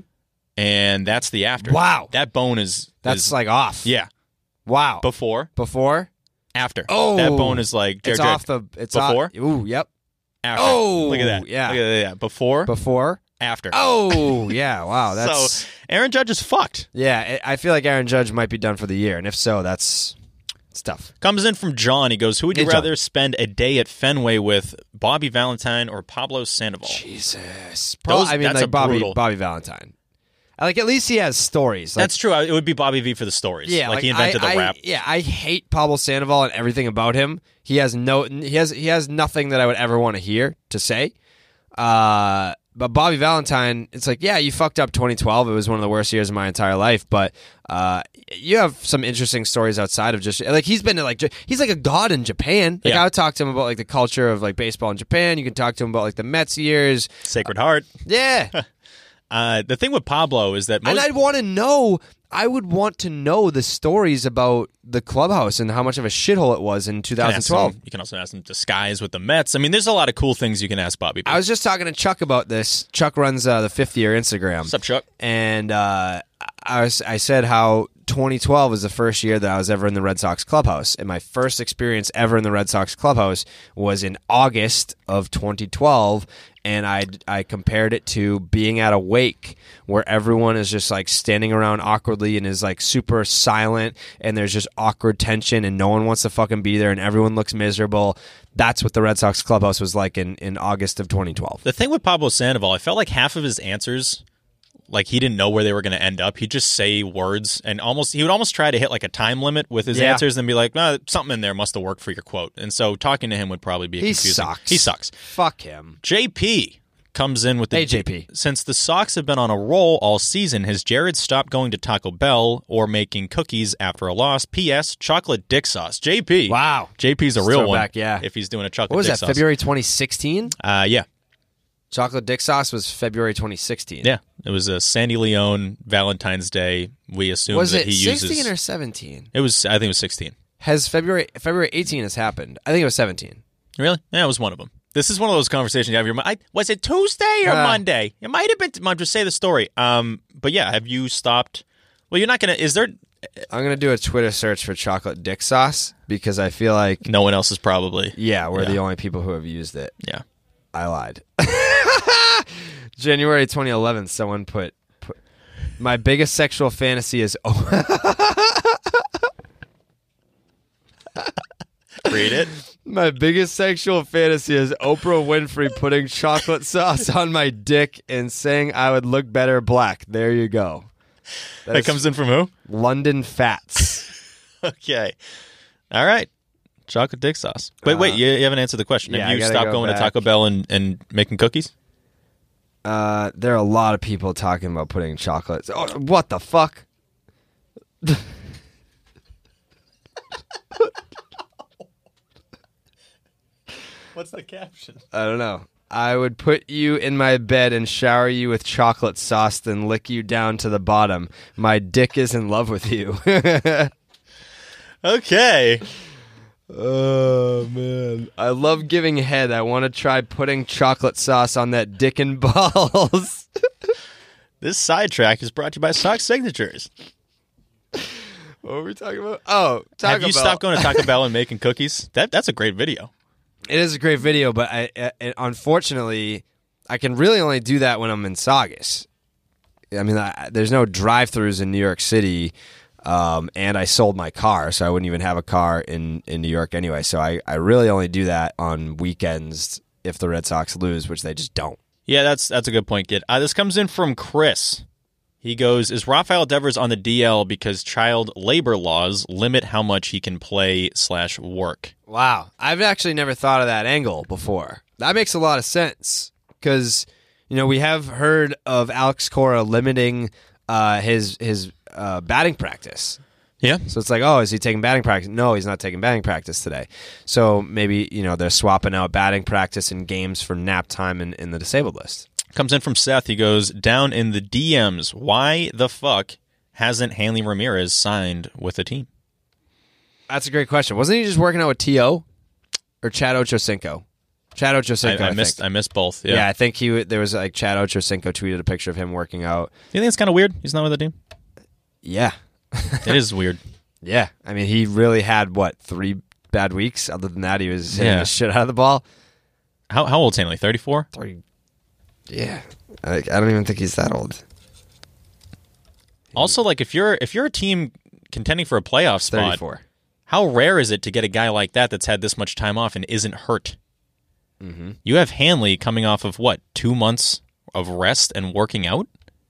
Speaker 3: and that's the after.
Speaker 2: Wow.
Speaker 3: That bone is
Speaker 2: That's
Speaker 3: is-
Speaker 2: like off.
Speaker 3: yeah.
Speaker 2: Wow.
Speaker 3: Before,
Speaker 2: Before.
Speaker 3: after.
Speaker 2: Oh,
Speaker 3: that bone is like Jared,
Speaker 2: it's
Speaker 3: Jared,
Speaker 2: off the. It's
Speaker 3: Before?
Speaker 2: Off, ooh, yep.
Speaker 3: after.
Speaker 2: Oh,
Speaker 3: look at that.
Speaker 2: yeah.
Speaker 3: Look at that. Yeah. Before,
Speaker 2: Before.
Speaker 3: after.
Speaker 2: Oh, yeah. Wow. That's.
Speaker 3: So Aaron Judge is fucked.
Speaker 2: Yeah, I I feel like Aaron Judge might be done for the year, and if so, that's it's tough.
Speaker 3: Comes in from John. He goes, "Who would you
Speaker 2: Hey, John.
Speaker 3: rather spend a day at Fenway with, Bobby Valentine or Pablo Sandoval?"
Speaker 2: Jesus,
Speaker 3: Those-
Speaker 2: I mean,
Speaker 3: that's a
Speaker 2: like Bobby
Speaker 3: brutal-
Speaker 2: Bobby Valentine. Like at least he has stories. Like,
Speaker 3: That's true. It would be Bobby V for the stories.
Speaker 2: yeah,
Speaker 3: like, he invented
Speaker 2: I,
Speaker 3: the
Speaker 2: I-
Speaker 3: rap.
Speaker 2: Yeah, I hate Pablo Sandoval and everything about him. He has no, he has he has nothing that I would ever want to hear to say. Uh, but Bobby Valentine, it's like, yeah, you fucked up twenty twelve. It was one of the worst years of my entire life. But uh, you have some interesting stories outside of just like he's been to like he's like a god in Japan. Like
Speaker 3: Yeah.
Speaker 2: I would talk to him about like the culture of like baseball in Japan. You can talk to him about like the Mets years.
Speaker 3: Sacred Heart.
Speaker 2: Yeah,
Speaker 3: Uh, the thing with Pablo is that most,
Speaker 2: and I'd want to know. I would want to know the stories about the clubhouse and how much of a shithole it was in
Speaker 3: you can
Speaker 2: twenty twelve.
Speaker 3: ask him- you can also ask him disguise with the Mets. I mean, there's a lot of cool things you can ask Bobby.
Speaker 2: I was just talking to Chuck about this. Chuck runs uh, the fifth year Instagram.
Speaker 3: What's up, Chuck?
Speaker 2: And uh, I was I said how twenty twelve was the first year that I was ever in the Red Sox clubhouse, and my first experience ever in the Red Sox clubhouse was in August of twenty twelve. And I, I compared it to being at a wake where everyone is just like standing around awkwardly and is like super silent, and there's just awkward tension and no one wants to fucking be there and everyone looks miserable. That's what the Red Sox clubhouse was like in, in August of twenty twelve.
Speaker 3: The thing with Pablo Sandoval, I felt like half of his answers, like he didn't know where they were going to end up. He'd just say words and almost he would almost try to hit like a time limit with his
Speaker 2: Yeah.
Speaker 3: answers and be like, no, something in there must have worked for your quote. And so talking to him would probably be
Speaker 2: He
Speaker 3: confusing.
Speaker 2: sucks.
Speaker 3: He sucks.
Speaker 2: Fuck him.
Speaker 3: J P comes in with the
Speaker 2: Hey, J P.
Speaker 3: Since the Sox have been on a roll all season, has Jared stopped going to Taco Bell or making cookies after a loss? P S. Chocolate dick sauce. J P.
Speaker 2: Wow.
Speaker 3: J P's a real
Speaker 2: Throwback,
Speaker 3: one.
Speaker 2: yeah.
Speaker 3: If he's doing a chocolate
Speaker 2: What was
Speaker 3: dick
Speaker 2: that,
Speaker 3: sauce.
Speaker 2: February twenty sixteen?
Speaker 3: Uh, yeah.
Speaker 2: Chocolate dick sauce was February twenty sixteen.
Speaker 3: Yeah. It was a Sandy Leone Valentine's Day. We assume
Speaker 2: Was
Speaker 3: that
Speaker 2: it
Speaker 3: he
Speaker 2: sixteen
Speaker 3: uses.
Speaker 2: or seventeen?
Speaker 3: It was. I think it was sixteen.
Speaker 2: Has February February eighteen has happened? I think it was seventeen.
Speaker 3: Really? Yeah, it was one of them. This is one of those conversations you have in your mind. Was it Tuesday or
Speaker 2: Uh,
Speaker 3: Monday? It might have been. I'll just say the story. Um, but yeah, have you stopped? Well, you're not gonna. Is there?
Speaker 2: I'm gonna do a Twitter search for chocolate dick sauce because I feel like
Speaker 3: No one else is probably.
Speaker 2: yeah, we're
Speaker 3: Yeah.
Speaker 2: the only people who have used it.
Speaker 3: Yeah.
Speaker 2: I lied. January twenty eleven, someone put, put my biggest sexual fantasy is
Speaker 3: Read it.
Speaker 2: my biggest sexual fantasy is Oprah Winfrey putting chocolate sauce on my dick and saying I would look better black. There you go.
Speaker 3: That comes in from who?
Speaker 2: London Fats.
Speaker 3: Okay. All right. Chocolate dick sauce. Wait, wait. You, you haven't answered the question.
Speaker 2: Uh, yeah,
Speaker 3: have
Speaker 2: I
Speaker 3: you
Speaker 2: gotta
Speaker 3: stopped
Speaker 2: go
Speaker 3: going
Speaker 2: back.
Speaker 3: to Taco Bell and, and making cookies?
Speaker 2: Uh, there are a lot of people talking about putting chocolates. Oh, what the fuck?
Speaker 3: What's the caption?
Speaker 2: I don't know. I would put you in my bed and shower you with chocolate sauce, then lick you down to the bottom. My dick is in love with you.
Speaker 3: Okay.
Speaker 2: Oh, man. I love giving head. I want to try putting chocolate sauce on that dick and balls.
Speaker 3: This sidetrack is brought to you by Sock Signatures.
Speaker 2: What were we talking about? Oh, Taco
Speaker 3: Have you
Speaker 2: Bell.
Speaker 3: stopped going to Taco Bell and making cookies? That That's a great video.
Speaker 2: It is a great video, but I, I, unfortunately, I can really only do that when I'm in Saugus. I mean, I, there's no drive-thrus in New York City, um, and I sold my car, so I wouldn't even have a car in, in New York anyway. So I, I really only do that on weekends if the Red Sox lose, which they just don't.
Speaker 3: Yeah, that's that's a good point, kid. Uh, this comes in from Chris. He goes, is Rafael Devers on the D L because child labor laws limit how much he can play slash work?
Speaker 2: Wow. I've actually never thought of that angle before. That makes a lot of sense because, you know, we have heard of Alex Cora limiting uh, his his uh, batting practice.
Speaker 3: Yeah.
Speaker 2: So it's like, oh, is he taking batting practice? No, he's not taking batting practice today. So maybe, you know, they're swapping out batting practice and games for nap time in, in the disabled list.
Speaker 3: Comes in from Seth. He goes, down in the D Ms, why the fuck hasn't Hanley Ramirez signed with a team?
Speaker 2: That's a great question. Wasn't he just working out with T O or Chad Ochocinco? Chad Ochocinco,
Speaker 3: I,
Speaker 2: I,
Speaker 3: I missed
Speaker 2: think.
Speaker 3: I missed both.
Speaker 2: Yeah.
Speaker 3: Yeah.
Speaker 2: I think he there was like Chad Ochocinco tweeted a picture of him working out.
Speaker 3: Do you think it's kind of weird? He's not with the team?
Speaker 2: Yeah.
Speaker 3: It is weird.
Speaker 2: Yeah. I mean, he really had, what, three bad weeks? Other than that, he was hitting
Speaker 3: Yeah.
Speaker 2: the shit out of the ball.
Speaker 3: How how old's Hanley? thirty-four?
Speaker 2: Three. Yeah. I, I don't even think he's that old.
Speaker 3: Also, like if you're if you're a team contending for a playoff spot,
Speaker 2: thirty-four.
Speaker 3: how rare is it to get a guy like that that's had this much time off and isn't hurt?
Speaker 2: Mm-hmm.
Speaker 3: You have Hanley coming off of what, two months of rest and working out?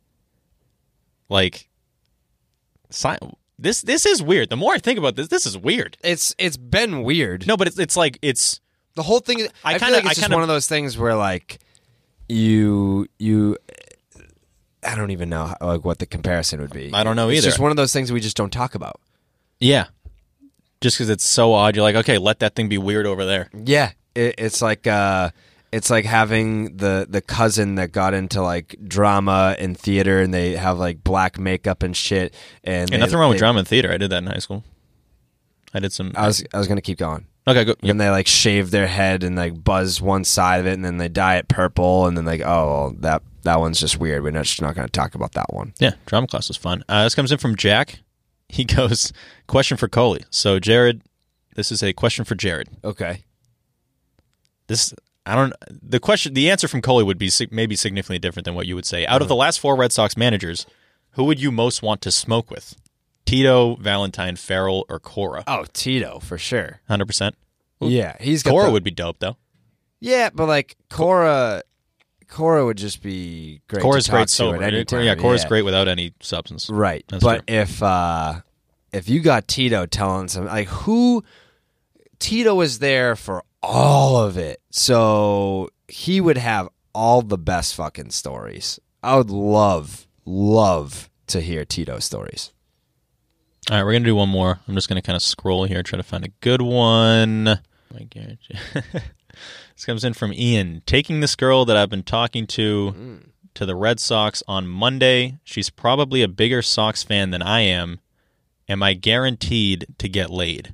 Speaker 3: Like, si- this this is weird. The more I think about this, this is weird.
Speaker 2: It's It's been weird.
Speaker 3: No, but it's it's like it's
Speaker 2: The whole thing,
Speaker 3: I
Speaker 2: I,
Speaker 3: kinda-
Speaker 2: feel like
Speaker 3: I
Speaker 2: it's just
Speaker 3: kinda-
Speaker 2: one of those things where, like,
Speaker 5: you you. I don't even know how, like what the comparison would be.
Speaker 3: I don't know
Speaker 5: It's
Speaker 3: either.
Speaker 5: just one of those things we just don't talk about.
Speaker 3: Yeah. Just because it's so odd, you're like, okay, let that thing be weird over there.
Speaker 5: Yeah, it, it's like uh, it's like having the the cousin that got into like drama and theater, and they have like black makeup and shit. And
Speaker 3: Hey,
Speaker 5: they,
Speaker 3: nothing wrong with
Speaker 5: they-
Speaker 3: drama and theater. I did that in high school. I did some.
Speaker 5: I was I was gonna keep going.
Speaker 3: okay, go.
Speaker 5: And they like shave their head and like buzz one side of it, and then they dye it purple, and then like, oh, well, that that one's just weird. We're not, just not going to talk about that one.
Speaker 3: Yeah, drama class was fun. Uh, this comes in from Jack. He goes, question for Coley. So, Jared, this is a question for Jared.
Speaker 5: Okay.
Speaker 3: This, I don't, the question, the answer from Coley would be sig- maybe significantly different than what you would say. Out of the last four Red Sox managers, who would you most want to smoke with? Tito, Valentine, Farrell, or Cora?
Speaker 5: Oh, Tito for sure.
Speaker 3: one hundred percent.
Speaker 5: Yeah, he's got
Speaker 3: Cora
Speaker 5: the-
Speaker 3: would be dope, though.
Speaker 5: Yeah, but like Cora, Cora would just be great.
Speaker 3: Cora's
Speaker 5: to talk
Speaker 3: great
Speaker 5: to
Speaker 3: sober.
Speaker 5: at any time.
Speaker 3: Yeah, Cora's
Speaker 5: yeah.
Speaker 3: great without any substance.
Speaker 5: Right,
Speaker 3: That's
Speaker 5: but
Speaker 3: true.
Speaker 5: if uh, if you got Tito telling some like who Tito was there for all of it, so he would have all the best fucking stories. I would love, love to hear Tito's stories.
Speaker 3: All right, we're going to do one more. I'm just going to kind of scroll here, try to find a good one. My guarantee. This comes in from Ian. Taking this girl that I've been talking to mm. to the Red Sox on Monday. She's probably a bigger Sox fan than I am. Am I guaranteed to get laid?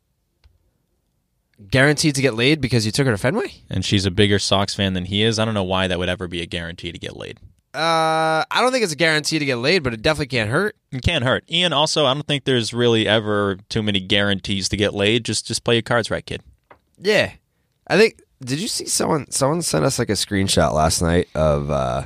Speaker 5: Guaranteed to get laid because you took her to Fenway?
Speaker 3: And she's a bigger Sox fan than he is. I don't know why that would ever be a guarantee to get laid.
Speaker 5: Uh, I don't think it's a guarantee to get laid, but it definitely can't hurt.
Speaker 3: It can't hurt. Ian, also, I don't think there's really ever too many guarantees to get laid. Just just play your cards right, kid.
Speaker 5: Yeah. I think, did you see someone, someone sent us like a screenshot last night of uh,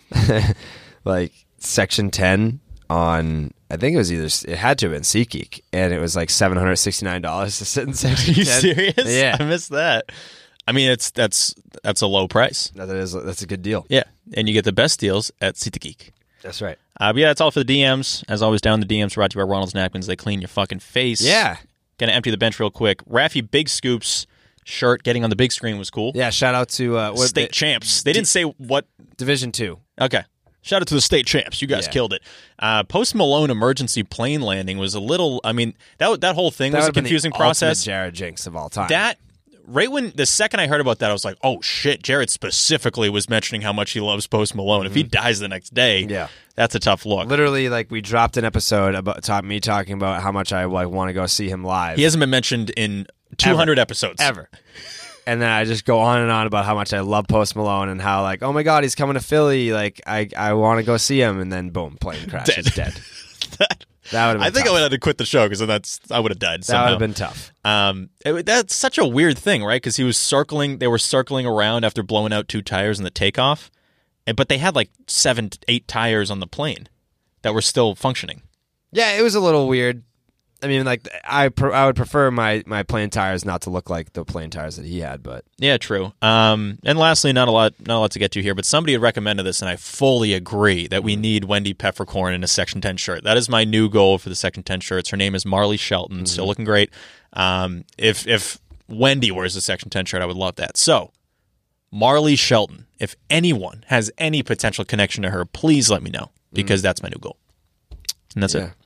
Speaker 5: like Section ten on, I think it was either, it had to have been SeatGeek, and it was like seven hundred sixty-nine dollars to sit in Section
Speaker 3: Are you
Speaker 5: ten.
Speaker 3: serious?
Speaker 5: Yeah.
Speaker 3: I missed that. I mean, it's that's that's a low price.
Speaker 5: No, that is, that's a good deal.
Speaker 3: Yeah, and you get the best deals at SeatGeek.
Speaker 5: That's right.
Speaker 3: Uh, but yeah, that's all for the D Ms. As always, down the D Ms brought to you by Ronald's Napkins. They clean your fucking face.
Speaker 5: Yeah.
Speaker 3: Gonna empty the bench real quick. Raffy Big Scoops shirt getting on the big screen was cool.
Speaker 5: Yeah, shout out to uh, what,
Speaker 3: State
Speaker 5: the,
Speaker 3: champs. They didn't say what.
Speaker 5: Division two.
Speaker 3: Okay. Shout out to the state champs. You guys
Speaker 5: Yeah.
Speaker 3: killed it. Uh, Post Malone emergency plane landing was a little. I mean, that that whole thing
Speaker 5: That
Speaker 3: was a
Speaker 5: would've been the
Speaker 3: confusing
Speaker 5: ultimate
Speaker 3: process.
Speaker 5: Jared Jinx of all time.
Speaker 3: That right when the second I heard about that, I was like, "Oh shit!" Jared specifically was mentioning how much he loves Post Malone. If he dies the next day,
Speaker 5: Yeah.
Speaker 3: that's a tough look.
Speaker 5: Literally, like we dropped an episode about talk, me talking about how much I like want to go see him live.
Speaker 3: He hasn't been mentioned in two hundred episodes
Speaker 5: ever. And then I just go on and on about how much I love Post Malone and how like, oh my god, he's coming to Philly. Like I, I want to go see him. And then boom, plane crashes, dead.
Speaker 3: that,
Speaker 5: That would have been
Speaker 3: I think
Speaker 5: tough.
Speaker 3: I would have to quit the show because that's I would have died.
Speaker 5: That
Speaker 3: Somehow.
Speaker 5: would have been tough.
Speaker 3: Um, it- that's such a weird thing, right? Because he was circling, they were circling around after blowing out two tires in the takeoff, and but they had like seven, eight tires on the plane that were still functioning.
Speaker 5: Yeah, it was a little weird. I mean, like I, pr- I would prefer my, my plane tires not to look like the plane tires that he had, but
Speaker 3: Yeah, true. Um, and lastly, not a lot, not a lot to get to here, but somebody had recommended this, and I fully agree that we need Wendy Peppercorn in a Section ten shirt. That is my new goal for the Section ten shirts. Her name is Marley Shelton, still looking great. Um, if if Wendy wears a Section ten shirt, I would love that. So, Marley Shelton, if anyone has any potential connection to her, please let me know because that's my new goal. And that's
Speaker 5: yeah.
Speaker 3: it.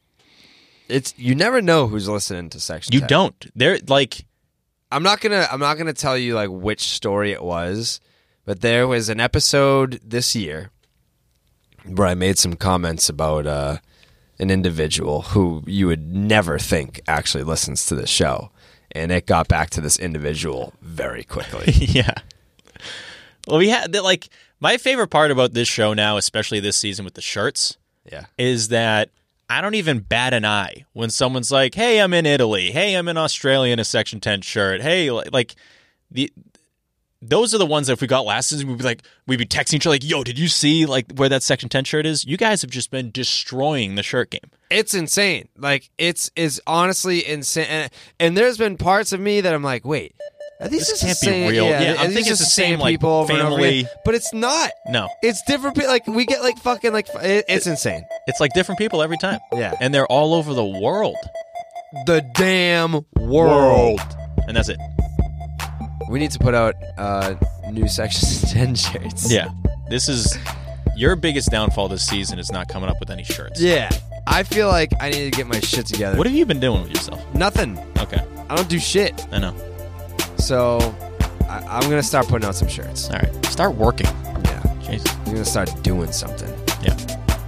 Speaker 5: It's you never know who's listening to Section
Speaker 3: You
Speaker 5: ten.
Speaker 3: don't. They're like.
Speaker 5: I'm not gonna I'm not gonna tell you like which story it was, but there was an episode this year where I made some comments about uh, an individual who you would never think actually listens to this show, and it got back to this individual very quickly.
Speaker 3: Yeah. Well, we had like my favorite part about this show now, especially this season with the shirts,
Speaker 5: Yeah,
Speaker 3: is that I don't even bat an eye when someone's like, "Hey, I'm in Italy. Hey, I'm in Australia in a Section ten shirt. Hey, like the." Those are the ones that if we got last season, we'd be like, we'd be texting each other like, "Yo, did you see like where that Section ten shirt is?" You guys have just been destroying the shirt game.
Speaker 5: it's insane. Like it's is honestly insane, and, and there's been parts of me that I'm like, wait. Are these
Speaker 3: This
Speaker 5: just
Speaker 3: can't
Speaker 5: the
Speaker 3: be
Speaker 5: same,
Speaker 3: real.
Speaker 5: Yeah,
Speaker 3: Yeah,
Speaker 5: are
Speaker 3: I'm
Speaker 5: these
Speaker 3: thinking
Speaker 5: just
Speaker 3: it's
Speaker 5: the
Speaker 3: the
Speaker 5: same
Speaker 3: same, like,
Speaker 5: people over and over
Speaker 3: family-
Speaker 5: again? But it's not.
Speaker 3: No,
Speaker 5: It's different people. Like we get like fucking like it, it's insane.
Speaker 3: it's like different people every time.
Speaker 5: Yeah.
Speaker 3: and they're all over the world.
Speaker 5: The damn world.
Speaker 3: And that's it.
Speaker 5: We need to put out uh, new Section ten shirts.
Speaker 3: Yeah. This is your biggest downfall this season is not coming up with any shirts.
Speaker 5: Yeah. I feel like I need to get my shit together.
Speaker 3: What have you been doing with yourself?
Speaker 5: Nothing.
Speaker 3: Okay.
Speaker 5: I don't do shit.
Speaker 3: I know.
Speaker 5: So I, I'm going to start putting out some shirts.
Speaker 3: All right. Start working.
Speaker 5: Yeah.
Speaker 3: Jesus.
Speaker 5: I'm going to start doing something.
Speaker 3: Yeah.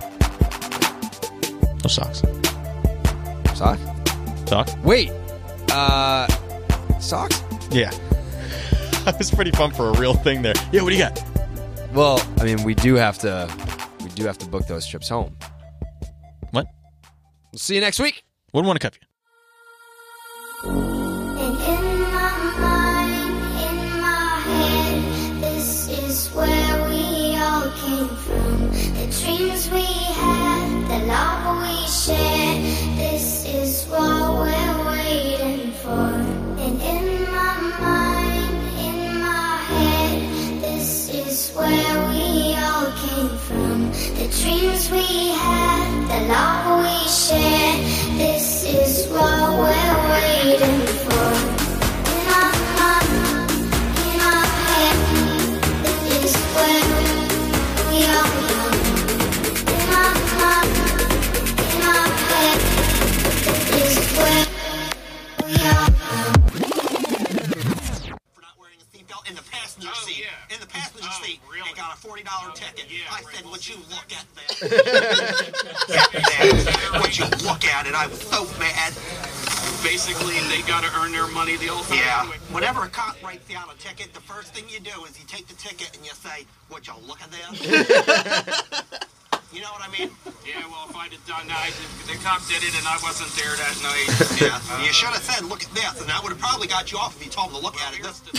Speaker 3: No socks.
Speaker 5: Sock?
Speaker 3: Sock?
Speaker 5: Wait. Uh, socks?
Speaker 3: Yeah. I was pretty pumped for a real thing there. Yeah, what do you got?
Speaker 5: Well, I mean, we do have to we do have to book those trips home.
Speaker 3: What?
Speaker 5: We'll see you next week.
Speaker 3: Wouldn't want to cuff you.
Speaker 6: And in my mind, in my head, this is where we all came from. The dreams we had, the love we shared, this is what we're waiting for. And in my mind, in my head, this is where we all came from. The dreams we had, the love we shared, this is what we're waiting for. In my mind, in my head, this is where we all come. In my mind, in my head, this is where we all come.
Speaker 7: For not wearing a seatbelt in the passenger seat. In the passenger seat, and got a forty dollar ticket. I said, would you look at that? Yeah, would you look at it? I was so mad.
Speaker 8: Basically, they got to earn their money the old
Speaker 7: Yeah.
Speaker 8: way.
Speaker 7: Whenever a cop writes you out a ticket, the first thing you do is you take the ticket and you say, would you look at this? You know what I mean?
Speaker 8: Yeah, well, if I'd have done that, the cop did it and I wasn't there that night.
Speaker 7: Yeah. You should have said, look at this, and that would have probably got you off if you told him to look at it. This,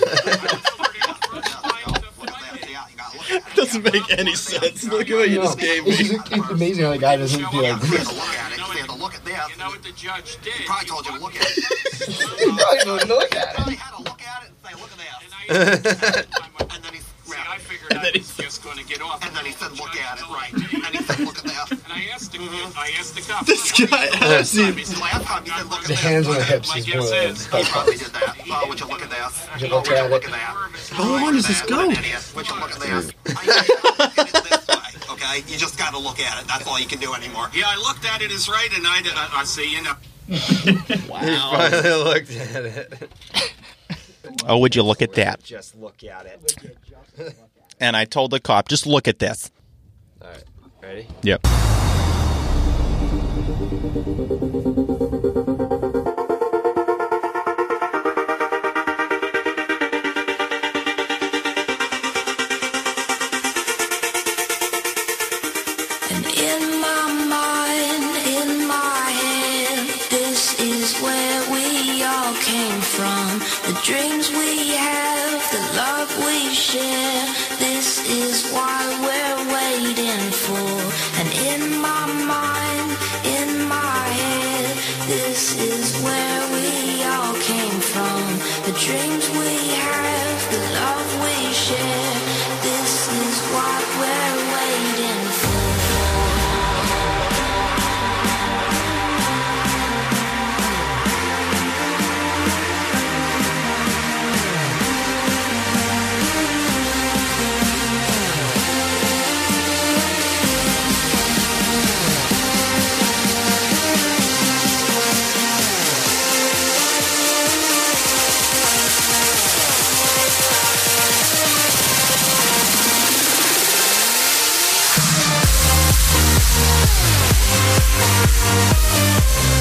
Speaker 3: Doesn't make any sense. Look at what you just gave
Speaker 9: It's,
Speaker 3: me.
Speaker 9: just, it's amazing how the guy doesn't be
Speaker 7: Yeah,
Speaker 9: like
Speaker 7: if you had
Speaker 9: this.
Speaker 7: to look at it, if you had to look at this,
Speaker 8: You know what the judge did?
Speaker 7: he probably told you to look at it.
Speaker 9: He probably doesn't look at
Speaker 7: Probably
Speaker 9: it.
Speaker 7: had to look at it and say, look at
Speaker 8: And
Speaker 7: this.
Speaker 8: I,
Speaker 7: And then he,
Speaker 8: see, I figured I was just going to get off.
Speaker 7: and then he said, look at it, right. And he said, look at this.
Speaker 8: And I asked the, I asked the cop.
Speaker 3: This guy has
Speaker 7: So last time he said, look at
Speaker 9: The
Speaker 7: this.
Speaker 9: hands on the hips
Speaker 8: My
Speaker 9: is
Speaker 8: guess
Speaker 9: one of
Speaker 8: is-
Speaker 9: the
Speaker 7: He probably did that. Oh, would you look at this?
Speaker 9: Would you
Speaker 7: Oh,
Speaker 9: look
Speaker 7: would you
Speaker 9: at
Speaker 7: look
Speaker 9: it?
Speaker 7: at that?
Speaker 3: How long does this go?
Speaker 7: Would you look at this? I said, look at it this way, okay? You just got to look at it. That's all you can do anymore.
Speaker 8: Yeah, I looked at it as right, and I did. I, I see, you know.
Speaker 5: Finally looked at it.
Speaker 3: Oh, would you look at that?
Speaker 5: Just look at it.
Speaker 3: And I told the cop, just look at this.
Speaker 5: All right. Ready?
Speaker 3: Yep.
Speaker 6: And in my mind, in my head, this is where we all came from. The dreams we have, the love we share, this is why we're waiting for. And in my mind, in my head, this is where we all came from. The dreams we have, the love we share, this is what we're waiting for. We'll be right back.